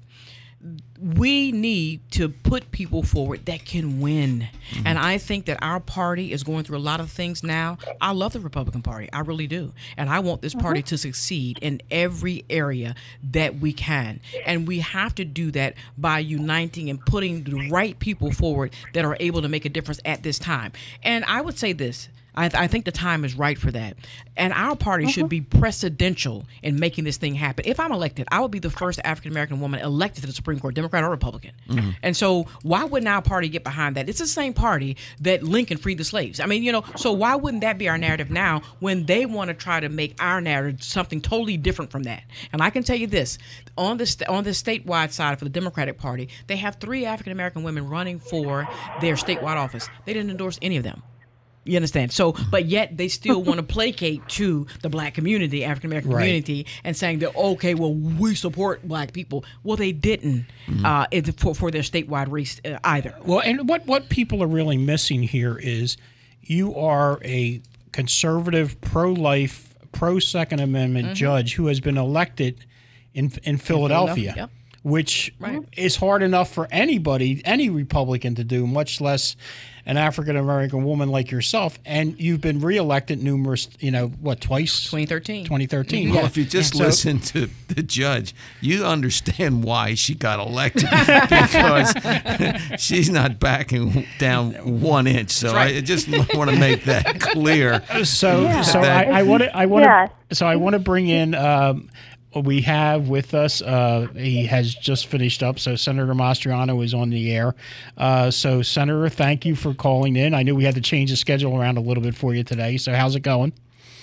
We need to put people forward that can win. Mm-hmm. And I think that our party is going through a lot of things now. I love the Republican Party. I really do. And I want this party mm-hmm. to succeed in every area that we can. And we have to do that by uniting and putting the right people forward that are able to make a difference at this time. And I would say this. I, th- I think the time is right for that. And our party should be precedential in making this thing happen. If I'm elected, I will be the first African-American woman elected to the Supreme Court, Democrat or Republican. Mm-hmm. And so why wouldn't our party get behind that? It's the same party that Lincoln freed the slaves. I mean, you know, so why wouldn't that be our narrative now when they want to try to make our narrative something totally different from that? And I can tell you this, on the, st- on the statewide side for the Democratic Party, they have three African-American women running for their statewide office. They didn't endorse any of them. You understand? So, but yet they still want to placate to the black community, African American Right. community, and saying that, okay, well, we support black people. Well, they didn't Mm-hmm. uh, it- for, for their statewide race uh, either. Well, and what, what people are really missing here is you are a conservative, pro-life, pro-Second Amendment Mm-hmm. judge who has been elected in in Philadelphia, Philadelphia, yep. which Right. is hard enough for anybody, any Republican to do, much less an African American woman like yourself. And you've been reelected numerous, you know, what, twice? twenty thirteen. twenty thirteen. Well, yeah. if you just So- listen to the judge, you understand why she got elected because she's not backing down one inch. So right. I just want to make that clear. So, Yeah. so That- I want to, I want to, Yes. so I want to bring in. Um, we have with us. Uh, he has just finished up. So Senator Mastriano is on the air. Uh, so Senator, thank you for calling in. I knew we had to change the schedule around a little bit for you today. So how's it going?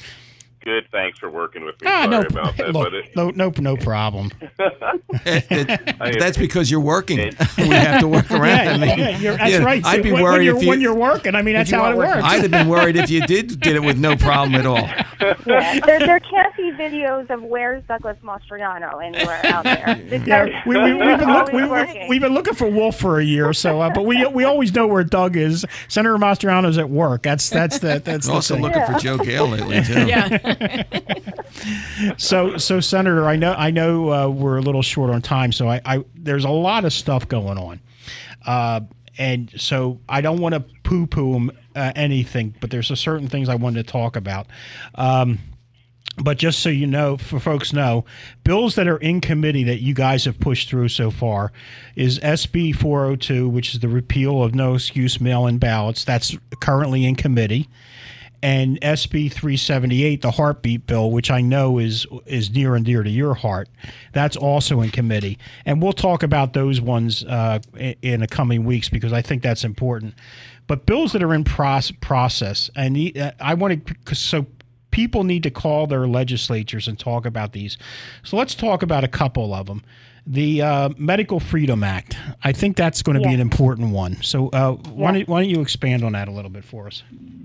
Good. Thanks for working with me. Ah, Sorry no, about that, look, but it, no, no, no problem. It- it- that's because you're working. It- we have to work around. Yeah, I mean, yeah, you're, that's yeah, right. I'd be when, worried when you're, if you. when you're working. I mean, that's you how it are working. works. I'd have been worried if you did did it with no problem at all. Yeah, there, there can't be videos of where's Douglas Mastriano anywhere out there. Because Yeah, we, we, we've, been look, always we, we, working. we've been looking for Wolf for a year, so uh, but we we always know where Doug is. Senator Mastriano's at work. That's that's the that's the Also thing. looking for Joe Gale lately too. Yeah. So so Senator, I know I know uh, we're a little short on time, so I, I there's a lot of stuff going on, uh, and so I don't want to poo-poo uh, anything, but there's a certain things I wanted to talk about. Um, But just so you know, for folks know, bills that are in committee that you guys have pushed through so far is S B four oh two, which is the repeal of no excuse mail-in ballots. That's currently in committee. And S B three seventy-eight, the heartbeat bill, which I know is is near and dear to your heart, that's also in committee. And we'll talk about those ones uh, in, in the coming weeks because I think that's important. But bills that are in proce- process, and the, uh, I want to, so people need to call their legislatures and talk about these. So let's talk about a couple of them. The uh, Medical Freedom Act, I think that's going to be Yeah. an important one. So uh, why, Yeah. don't, why don't you expand on that a little bit for us?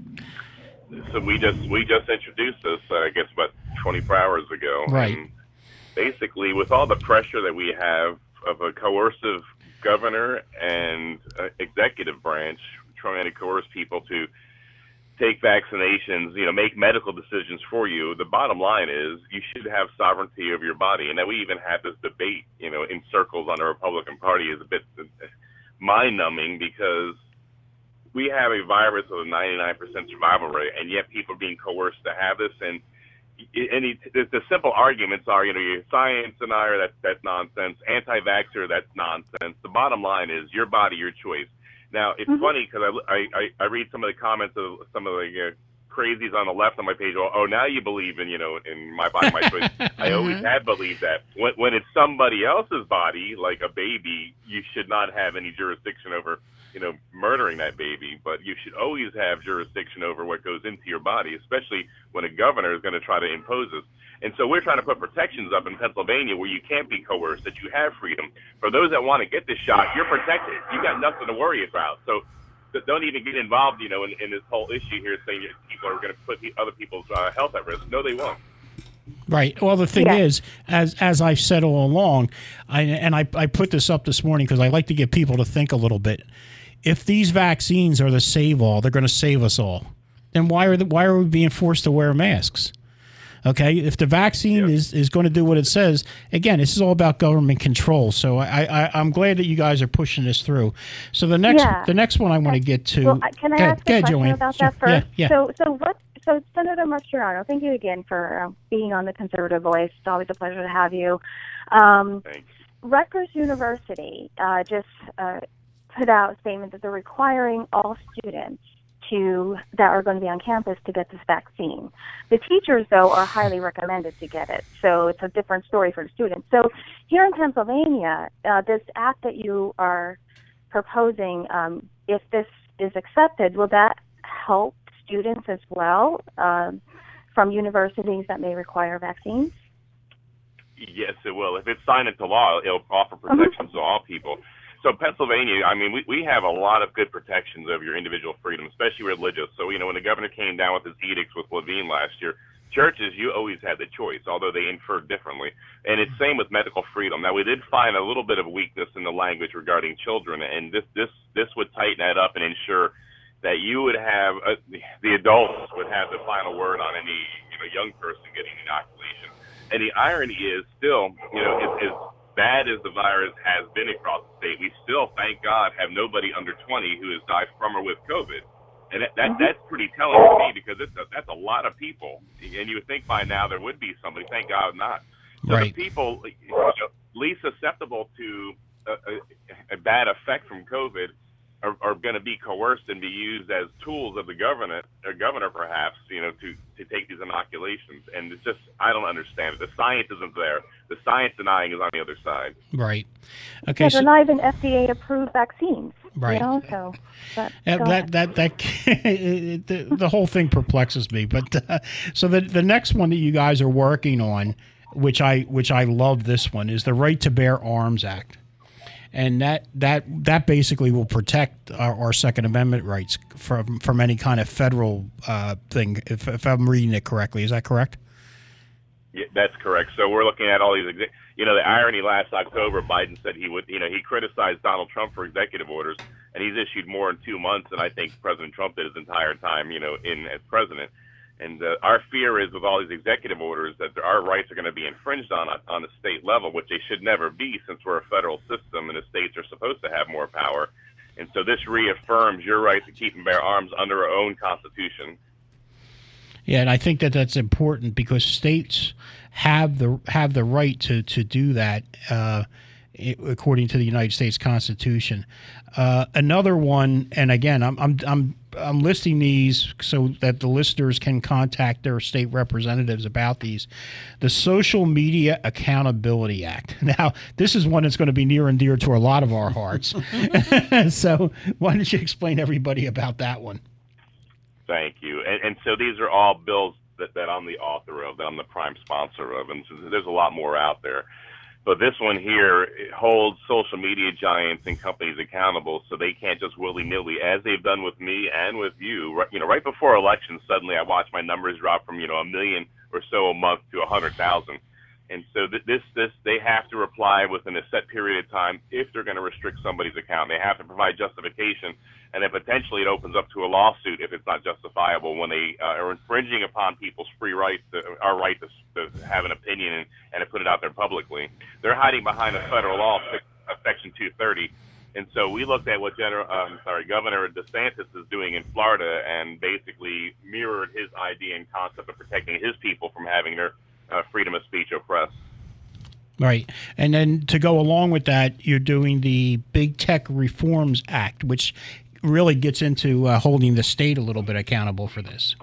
so we just we just introduced this, uh, I guess, about twenty-four hours ago. Right. And basically, with all the pressure that we have of a coercive governor and uh, executive branch trying to coerce people to take vaccinations, you know, make medical decisions for you, the bottom line is you should have sovereignty over your body. And that we even had this debate, you know, in circles on the Republican Party is a bit mind-numbing because we have a virus with a ninety-nine percent survival rate, and yet people are being coerced to have this. And any the, the simple arguments are, you know, you're a science denier, that's, that's nonsense. Anti-vaxxer, that's nonsense. The bottom line is your body, your choice. Now, it's Mm-hmm. funny because I, I, I read some of the comments of some of the uh, crazies on the left on my page. Oh, oh, now you believe in, you know, in my body, my choice. I always had believed that. When, when it's somebody else's body, like a baby, you should not have any jurisdiction over, you know, murdering that baby. But you should always have jurisdiction over what goes into your body, especially when a governor is going to try to impose this. And so we're trying to put protections up in Pennsylvania where you can't be coerced, that you have freedom. For those that want to get this shot, you're protected. You got nothing to worry about. So th- don't even get involved, you know, in, in this whole issue here saying that people are going to put the other people's uh, health at risk. No, they won't. Right. Well, the thing Yeah. is, as as I've said all along, I, and I, I put this up this morning because I like to get people to think a little bit. If these vaccines are the save-all, they're going to save us all. Then why are the, why are we being forced to wear masks? Okay, if the vaccine Yeah. is, is going to do what it says, again, this is all about government control. So I, I I'm glad that you guys are pushing this through. So the next Yeah. the next one I want to get to. Well, I- can I Go ahead- ask go a ahead, question Joanne. about Sure. that first? Yeah, yeah. So, so what? So, Senator Mastriano, thank you again for uh, being on the Conservative Voice. It's always a pleasure to have you. Um, Thanks. Rutgers University uh, just uh, put out a statement that they're requiring all students to that are going to be on campus to get this vaccine. The teachers, though, are highly recommended to get it, so it's a different story for the students. So here in Pennsylvania, uh, this act that you are proposing, um, if this is accepted, will that help students as well um, from universities that may require vaccines? Yes, it will. If it's signed into law, it'll offer protections to all people. So Pennsylvania, I mean, we, we have a lot of good protections of your individual freedom, especially religious. So, you know, when the governor came down with his edicts with Levine last year, churches, you always had the choice, although they inferred differently. And it's same with medical freedom. Now, we did find a little bit of weakness in the language regarding children, and this this this would tighten that up and ensure that you would have, uh, the adults would have the final word on any, you know, young person getting inoculation. And the irony is still, you know, as, as bad as the virus has been across the state, we still, thank God, have nobody under twenty who has died from or with COVID. And that, that that's pretty telling to me, because it's a, that's a lot of people. And you would think by now there would be somebody. Thank God not. So Right. the people, you know, least susceptible to a, a, a bad effect from COVID are, are going to be coerced and be used as tools of the government, or governor perhaps, you know, to, to take these inoculations. And it's just, I don't understand it. The science isn't there. The science denying is on the other side. Right. Okay. Yeah, So, they're not even F D A-approved vaccines. Right. You know, so but, Yeah, go that ahead. that that the, the whole thing perplexes me. But uh, so the the next one that you guys are working on, which I which I love this one, is the Right to Bear Arms Act, and that that that basically will protect our, our Second Amendment rights from from any kind of federal uh, thing. If, if I'm reading it correctly, is that correct? Yeah, that's correct. So we're looking at all these, exe- you know, the irony last October, Biden said he would, you know, he criticized Donald Trump for executive orders, and he's issued more in two months than I think President Trump did his entire time, you know, in as president. And uh, our fear is with all these executive orders that our rights are going to be infringed on on a state level, which they should never be, since we're a federal system and the states are supposed to have more power. And so this reaffirms your right to keep and bear arms under our own Constitution. Yeah, and I think that that's important because states have the have the right to to do that uh, i- according to the United States Constitution. Uh, another one, and again, I'm I'm I'm I'm listing these so that the listeners can contact their state representatives about these. The Social Media Accountability Act. Now, this is one that's going to be near and dear to a lot of our hearts. So, why don't you explain everybody about that one? Thank you. And, and so these are all bills that, that I'm the author of, that I'm the prime sponsor of, and so there's a lot more out there. But this one here it holds social media giants and companies accountable, so they can't just willy-nilly, as they've done with me and with you. Right, you know, right before elections, suddenly I watched my numbers drop from, you know, a million or so a month to a hundred thousand. And so th- this, this, they have to reply within a set period of time if they're going to restrict somebody's account. They have to provide justification, and then potentially it opens up to a lawsuit if it's not justifiable when they uh, are infringing upon people's free right, to, our right to, to have an opinion and, and to put it out there publicly. They're hiding behind a federal law, Section two thirty. And so we looked at what General, um, sorry, Governor DeSantis is doing in Florida, and basically mirrored his idea and concept of protecting his people from having their Uh, freedom of speech oppressed. Right. And then to go along with that, you're doing the Big Tech Reforms Act, which really gets into uh, holding the state a little bit accountable for this.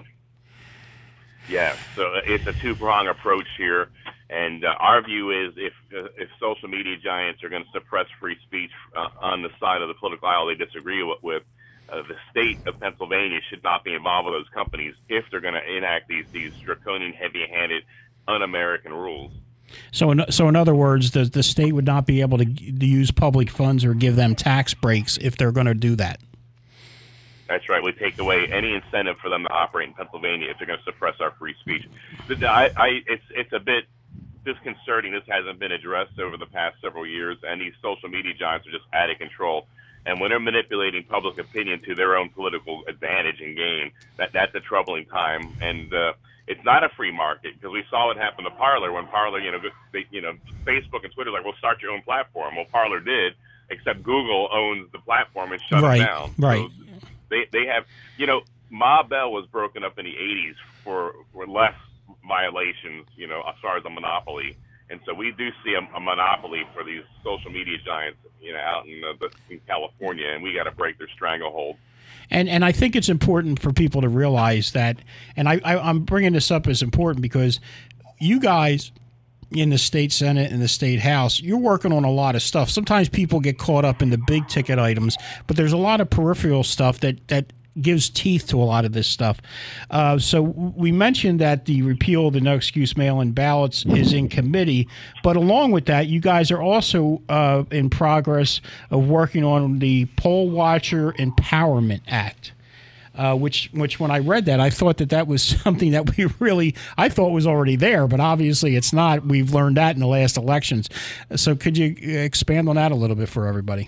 Yeah, so it's a two-prong approach here. And uh, our view is if uh, if social media giants are going to suppress free speech uh, on the side of the political aisle they disagree with, with uh, the state of Pennsylvania should not be involved with those companies if they're going to enact these, these draconian, heavy-handed, un-American rules. So, in, so in other words, the the state would not be able to, to use public funds or give them tax breaks if they're going to do that. That's right. We take away any incentive for them to operate in Pennsylvania if they're going to suppress our free speech. But I, I, it's it's a bit disconcerting. This hasn't been addressed over the past several years, and these social media giants are just out of control. And when they're manipulating public opinion to their own political advantage and gain, that that's a troubling time. And uh, it's not a free market, because we saw what happened to Parler when Parler, you know, they, you know, Facebook and Twitter like, well, start your own platform. Well, Parler did, except Google owns the platform and shut Right, it down. right. So they they have, you know, Ma Bell was broken up in the eighties for, for less violations, you know, as far as a monopoly. And so we do see a, a monopoly for these social media giants, you know, out in, uh, in California, and we got to break their stranglehold. And and I think it's important for people to realize that, and I, I, I'm bringing this up as important because you guys in the state Senate and the state House, you're working on a lot of stuff. Sometimes people get caught up in the big ticket items, but there's a lot of peripheral stuff that, that gives teeth to a lot of this stuff. Uh, so we mentioned that the repeal of the no excuse mail-in ballots is in committee, but along with that, you guys are also uh, in progress of working on the Poll Watcher Empowerment Act. Uh, which, which when I read that, I thought that that was something that we really, I thought was already there, but obviously it's not. We've learned that in the last elections. So could you expand on that a little bit for everybody?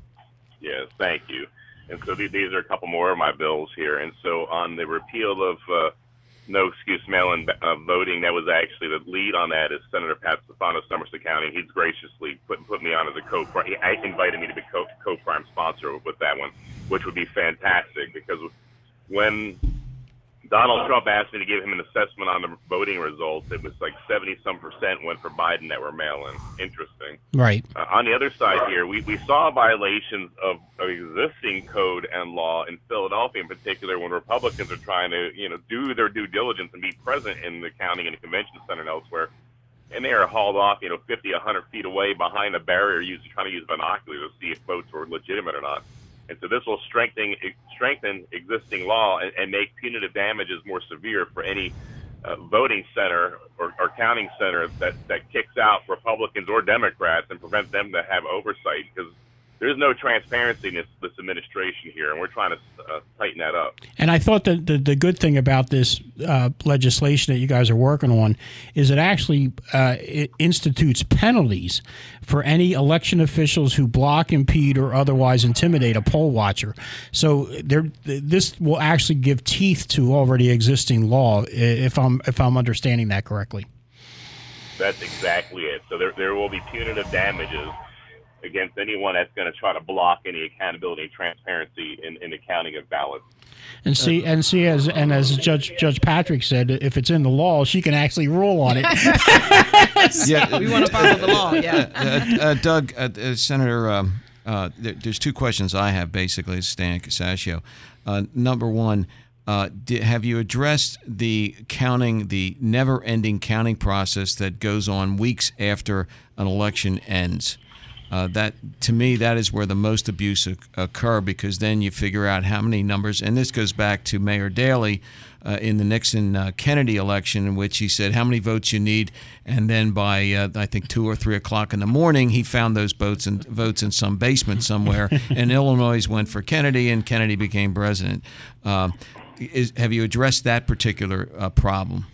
Yes, thank you. And so these are a couple more of my bills here. And so on the repeal of uh, no excuse mail-in uh, voting, that was actually the lead on that is Senator Pat Stefano, Somerset County. And he's graciously put put me on as a co. He invited me to be co co-prime sponsor with that one, which would be fantastic because when Donald Trump asked me to give him an assessment on the voting results, it was like seventy some percent went for Biden that were mail-in. Interesting. Right. Uh, on the other side here, we, we saw violations of, of existing code and law in Philadelphia in particular when Republicans are trying to, you know, do their due diligence and be present in the county and the convention center and elsewhere. And they are hauled off, you know, fifty, a hundred feet away behind a barrier using, trying to use binoculars to see if votes were legitimate or not. And so this will strengthen strengthen existing law and, and make punitive damages more severe for any uh, voting center or, or counting center that, that kicks out Republicans or Democrats and prevents them to have oversight because there's no transparency in this, this administration here, and we're trying to uh, tighten that up. And I thought that the, the good thing about this uh, legislation that you guys are working on is it actually uh, it institutes penalties for any election officials who block, impede, or otherwise intimidate a poll watcher. So there, this will actually give teeth to already existing law, if I'm if I'm understanding that correctly. That's exactly it. So there there will be punitive damages against anyone that's going to try to block any accountability and transparency in, in the counting of ballots. And see, and see, as and as Judge Judge Patrick said, if it's in the law, she can actually rule on it. Yeah, we want to follow the law. Yeah, uh, uh, Doug, uh, uh, Senator. Um, uh, there, there's two questions I have basically, Stan Casaccio. Uh, number one, uh, did, have you addressed the counting, the never-ending counting process that goes on weeks after an election ends? Uh, that to me, that is where the most abuse occur because then you figure out how many numbers, and this goes back to Mayor Daley uh, in the Nixon uh, Kennedy election, in which he said how many votes you need, and then by uh, I think two or three o'clock in the morning, he found those votes and votes in some basement somewhere, and Illinois went for Kennedy, and Kennedy became president. Uh, is, have you addressed that particular uh, problem?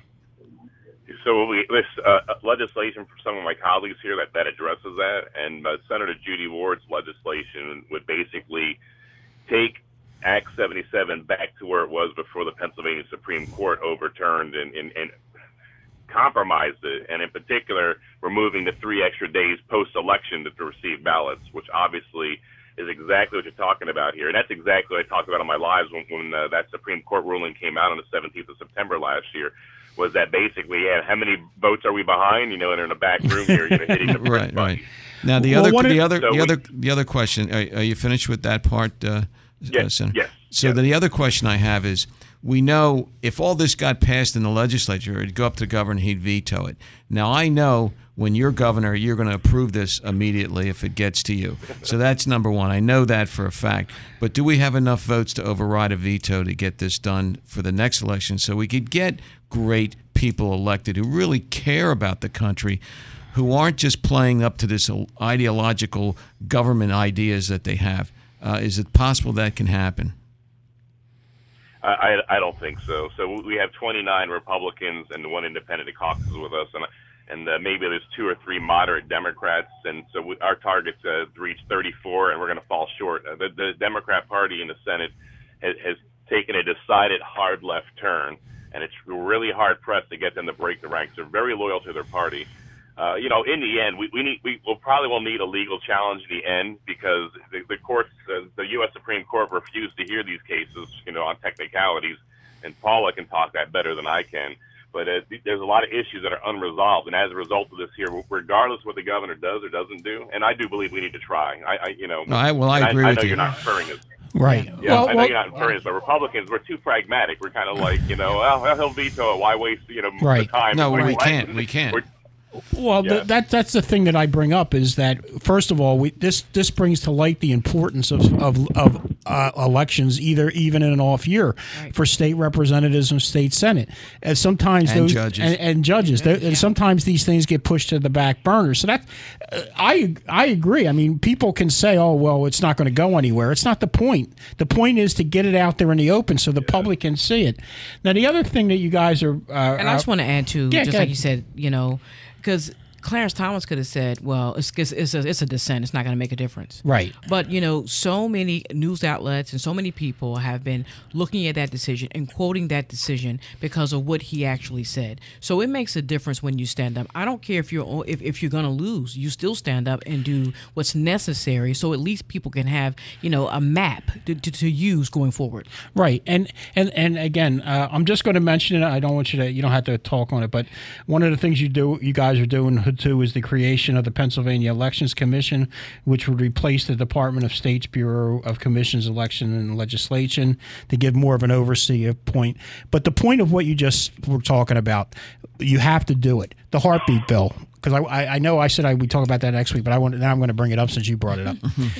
So we, this uh, legislation from some of my colleagues here that, that addresses that, and uh, Senator Judy Ward's legislation would basically take Act seventy-seven back to where it was before the Pennsylvania Supreme Court overturned and, and, and compromised it, and in particular removing the three extra days post-election to, to receive ballots, which obviously is exactly what you're talking about here. And that's exactly what I talked about on my lives when, when uh, that Supreme Court ruling came out on the seventeenth of September last year. Was that basically, yeah, how many votes are we behind? You know, and in a back room here, you know, hitting the right, button. right. Now the Well, other, what the if- other, So the we- other, the other question. Are, are you finished with that part, uh, Yes, uh, Senator? yes, So yes. the other question I have is: we know if all this got passed in the legislature, it'd go up to the governor, he'd veto it. Now I know when you're governor, you're going to approve this immediately if it gets to you. So that's number one. I know that for a fact. But do we have enough votes to override a veto to get this done for the next election so we could get great people elected who really care about the country, who aren't just playing up to this ideological government ideas that they have? Uh, is it possible that can happen? I, I don't think so. So we have twenty-nine Republicans and one independent that caucuses with us, and and uh, maybe there's two or three moderate Democrats, and so we, our target's uh, to reach thirty-four, and we're going to fall short. Uh, the, the Democrat Party in the Senate has, has taken a decided hard left turn, and it's really hard pressed to get them to break the ranks. They're very loyal to their party. Uh, you know, in the end, we, we need we will probably will need a legal challenge in the end because the, the courts, uh, the U S Supreme Court refused to hear these cases, you know, on technicalities, and Paula can talk that better than I can. But uh, there's a lot of issues that are unresolved, and as a result of this here, regardless of what the governor does or doesn't do, and I do believe we need to try. I, I you know, No, I, well, I and agree I, with I know you. you're not referring this. Right. Yeah, Well, I know well- you're not inferring this, but Republicans, we're too pragmatic. We're kind of like, you know, well, he'll veto it. Why waste, you know, Right. the time? No, Like, we why- can't. We can't. we're- Well, Yeah. th- that that's the thing that I bring up is that first of all, we this this brings to light the importance of of, of uh, elections, either even in an off year, Right. for state representatives and state senate. And sometimes And those judges. and, and judges, They- and sometimes these things get pushed to the back burner. So that uh, I I agree. I mean, people can say, "Oh, well, it's not going to go anywhere." It's not the point. The point is to get it out there in the open so the public can see it. Now, the other thing that you guys are, uh, And I just want to add to, Yeah, just go like ahead. you said, you know, because Clarence Thomas could have said, well, it's, it's, it's, a, it's a dissent. It's not going to make a difference. Right. But, you know, so many news outlets and so many people have been looking at that decision and quoting that decision because of what he actually said. So it makes a difference when you stand up. I don't care if you're if, if you're going to lose, you still stand up and do what's necessary so at least people can have, you know, a map to, to, to use going forward. Right, and and and again, uh, I'm just going to mention it. I don't want you to. You don't have to talk on it. But one of the things you do, you guys are doing too, is the creation of the Pennsylvania Elections Commission, which would replace the Department of State's Bureau of Commissions, Election, and Legislation to give more of an overseer point. But the point of what you just were talking about, you have to do it. The heartbeat bill. Because I, I, I know I said I would talk about that next week, but I want now I'm going to bring it up since you brought it up.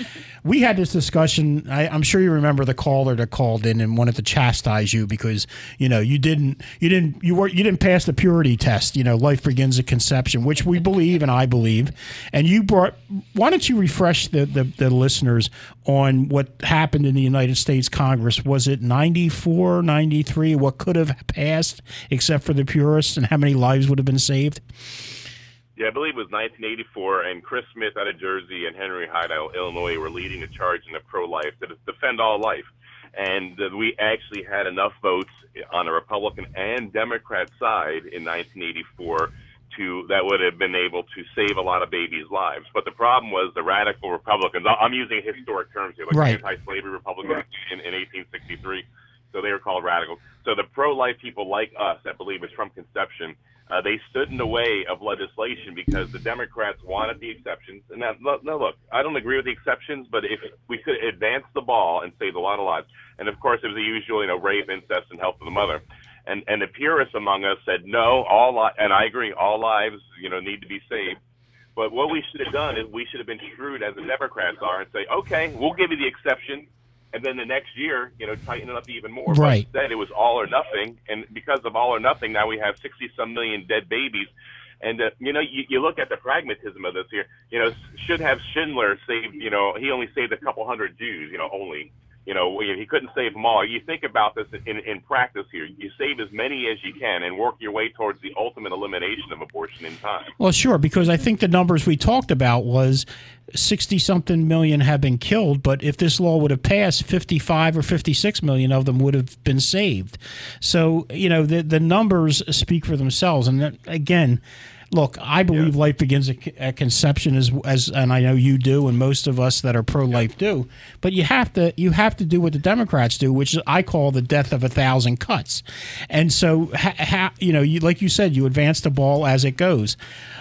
We had this discussion. I, I'm sure you remember the caller that called in and wanted to chastise you because you know you didn't you didn't you were you didn't pass the purity test. You know, life begins at conception, which we believe and I believe. And you brought. Why don't you refresh the, the, the listeners on what happened in the United States Congress? Was it ninety-four, ninety-three? What could have passed except for the purists, and how many lives would have been saved? Yeah, I believe it was nineteen eighty-four, and Chris Smith out of Jersey and Henry Hyde out of Illinois were leading a charge in the pro-life to defend all life. And uh, we actually had enough votes on the Republican and Democrat side in nineteen eighty-four to that would have been able to save a lot of babies' lives. But the problem was the radical Republicans. I- I'm using historic terms here, like Right. anti-slavery Republicans in, in eighteen sixty-three. So they were called radical. So the pro-life people like us that believe it's from conception, uh, they stood in the way of legislation because the Democrats wanted the exceptions. And now, no, look, I don't agree with the exceptions, but if we could advance the ball and save a lot of lives, and of course it was the usual, you know, rape, incest, and health of the mother. And and the purists among us said no, all li- and I agree, all lives, you know, need to be saved. But what we should have done is we should have been shrewd as the Democrats are and say, okay, we'll give you the exception. And then the next year, you know, tighten it up even more. Right. But instead, it was all or nothing. And because of all or nothing, now we have sixty-some million dead babies. And, uh, you know, you, you look at the pragmatism of this here. You know, should have Schindler saved, you know, he only saved a couple hundred Jews, you know, only. You know, he couldn't save them all. You think about this in, in practice here. You save as many as you can and work your way towards the ultimate elimination of abortion in time. Well, sure, because I think the numbers we talked about was sixty-something million have been killed, but if this law would have passed, fifty-five or fifty-six million of them would have been saved. So, you know, the, the numbers speak for themselves. And that, again, look, I believe life begins at, at conception, as as, and I know you do, and most of us that are pro-life do. But you have to you have to do what the Democrats do, which I call the death of a thousand cuts. And so, ha, ha, you know, you, like you said, you advance the ball as it goes.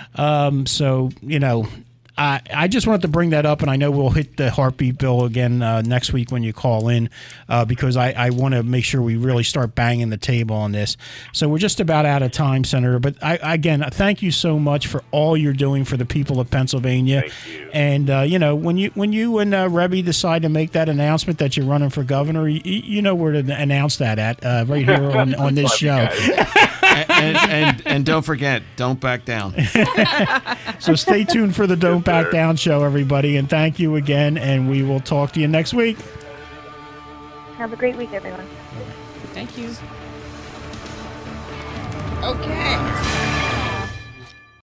Um, so, you know. Uh, I just wanted to bring that up, and I know we'll hit the heartbeat bill again uh, next week when you call in, uh, because I, I want to make sure we really start banging the table on this. So we're just about out of time, Senator. But I, again, thank you so much for all you're doing for the people of Pennsylvania. Thank you. And uh, you know, when you when you and uh, Rebbe decide to make that announcement that you're running for governor, you, you know where to announce that at uh, right here on, on this show. and, and, and and don't forget, don't back down. So stay tuned for the Don't Back Down show, everybody, and thank you again, and we will talk to you next week. Have a great week, everyone. Thank you. Okay.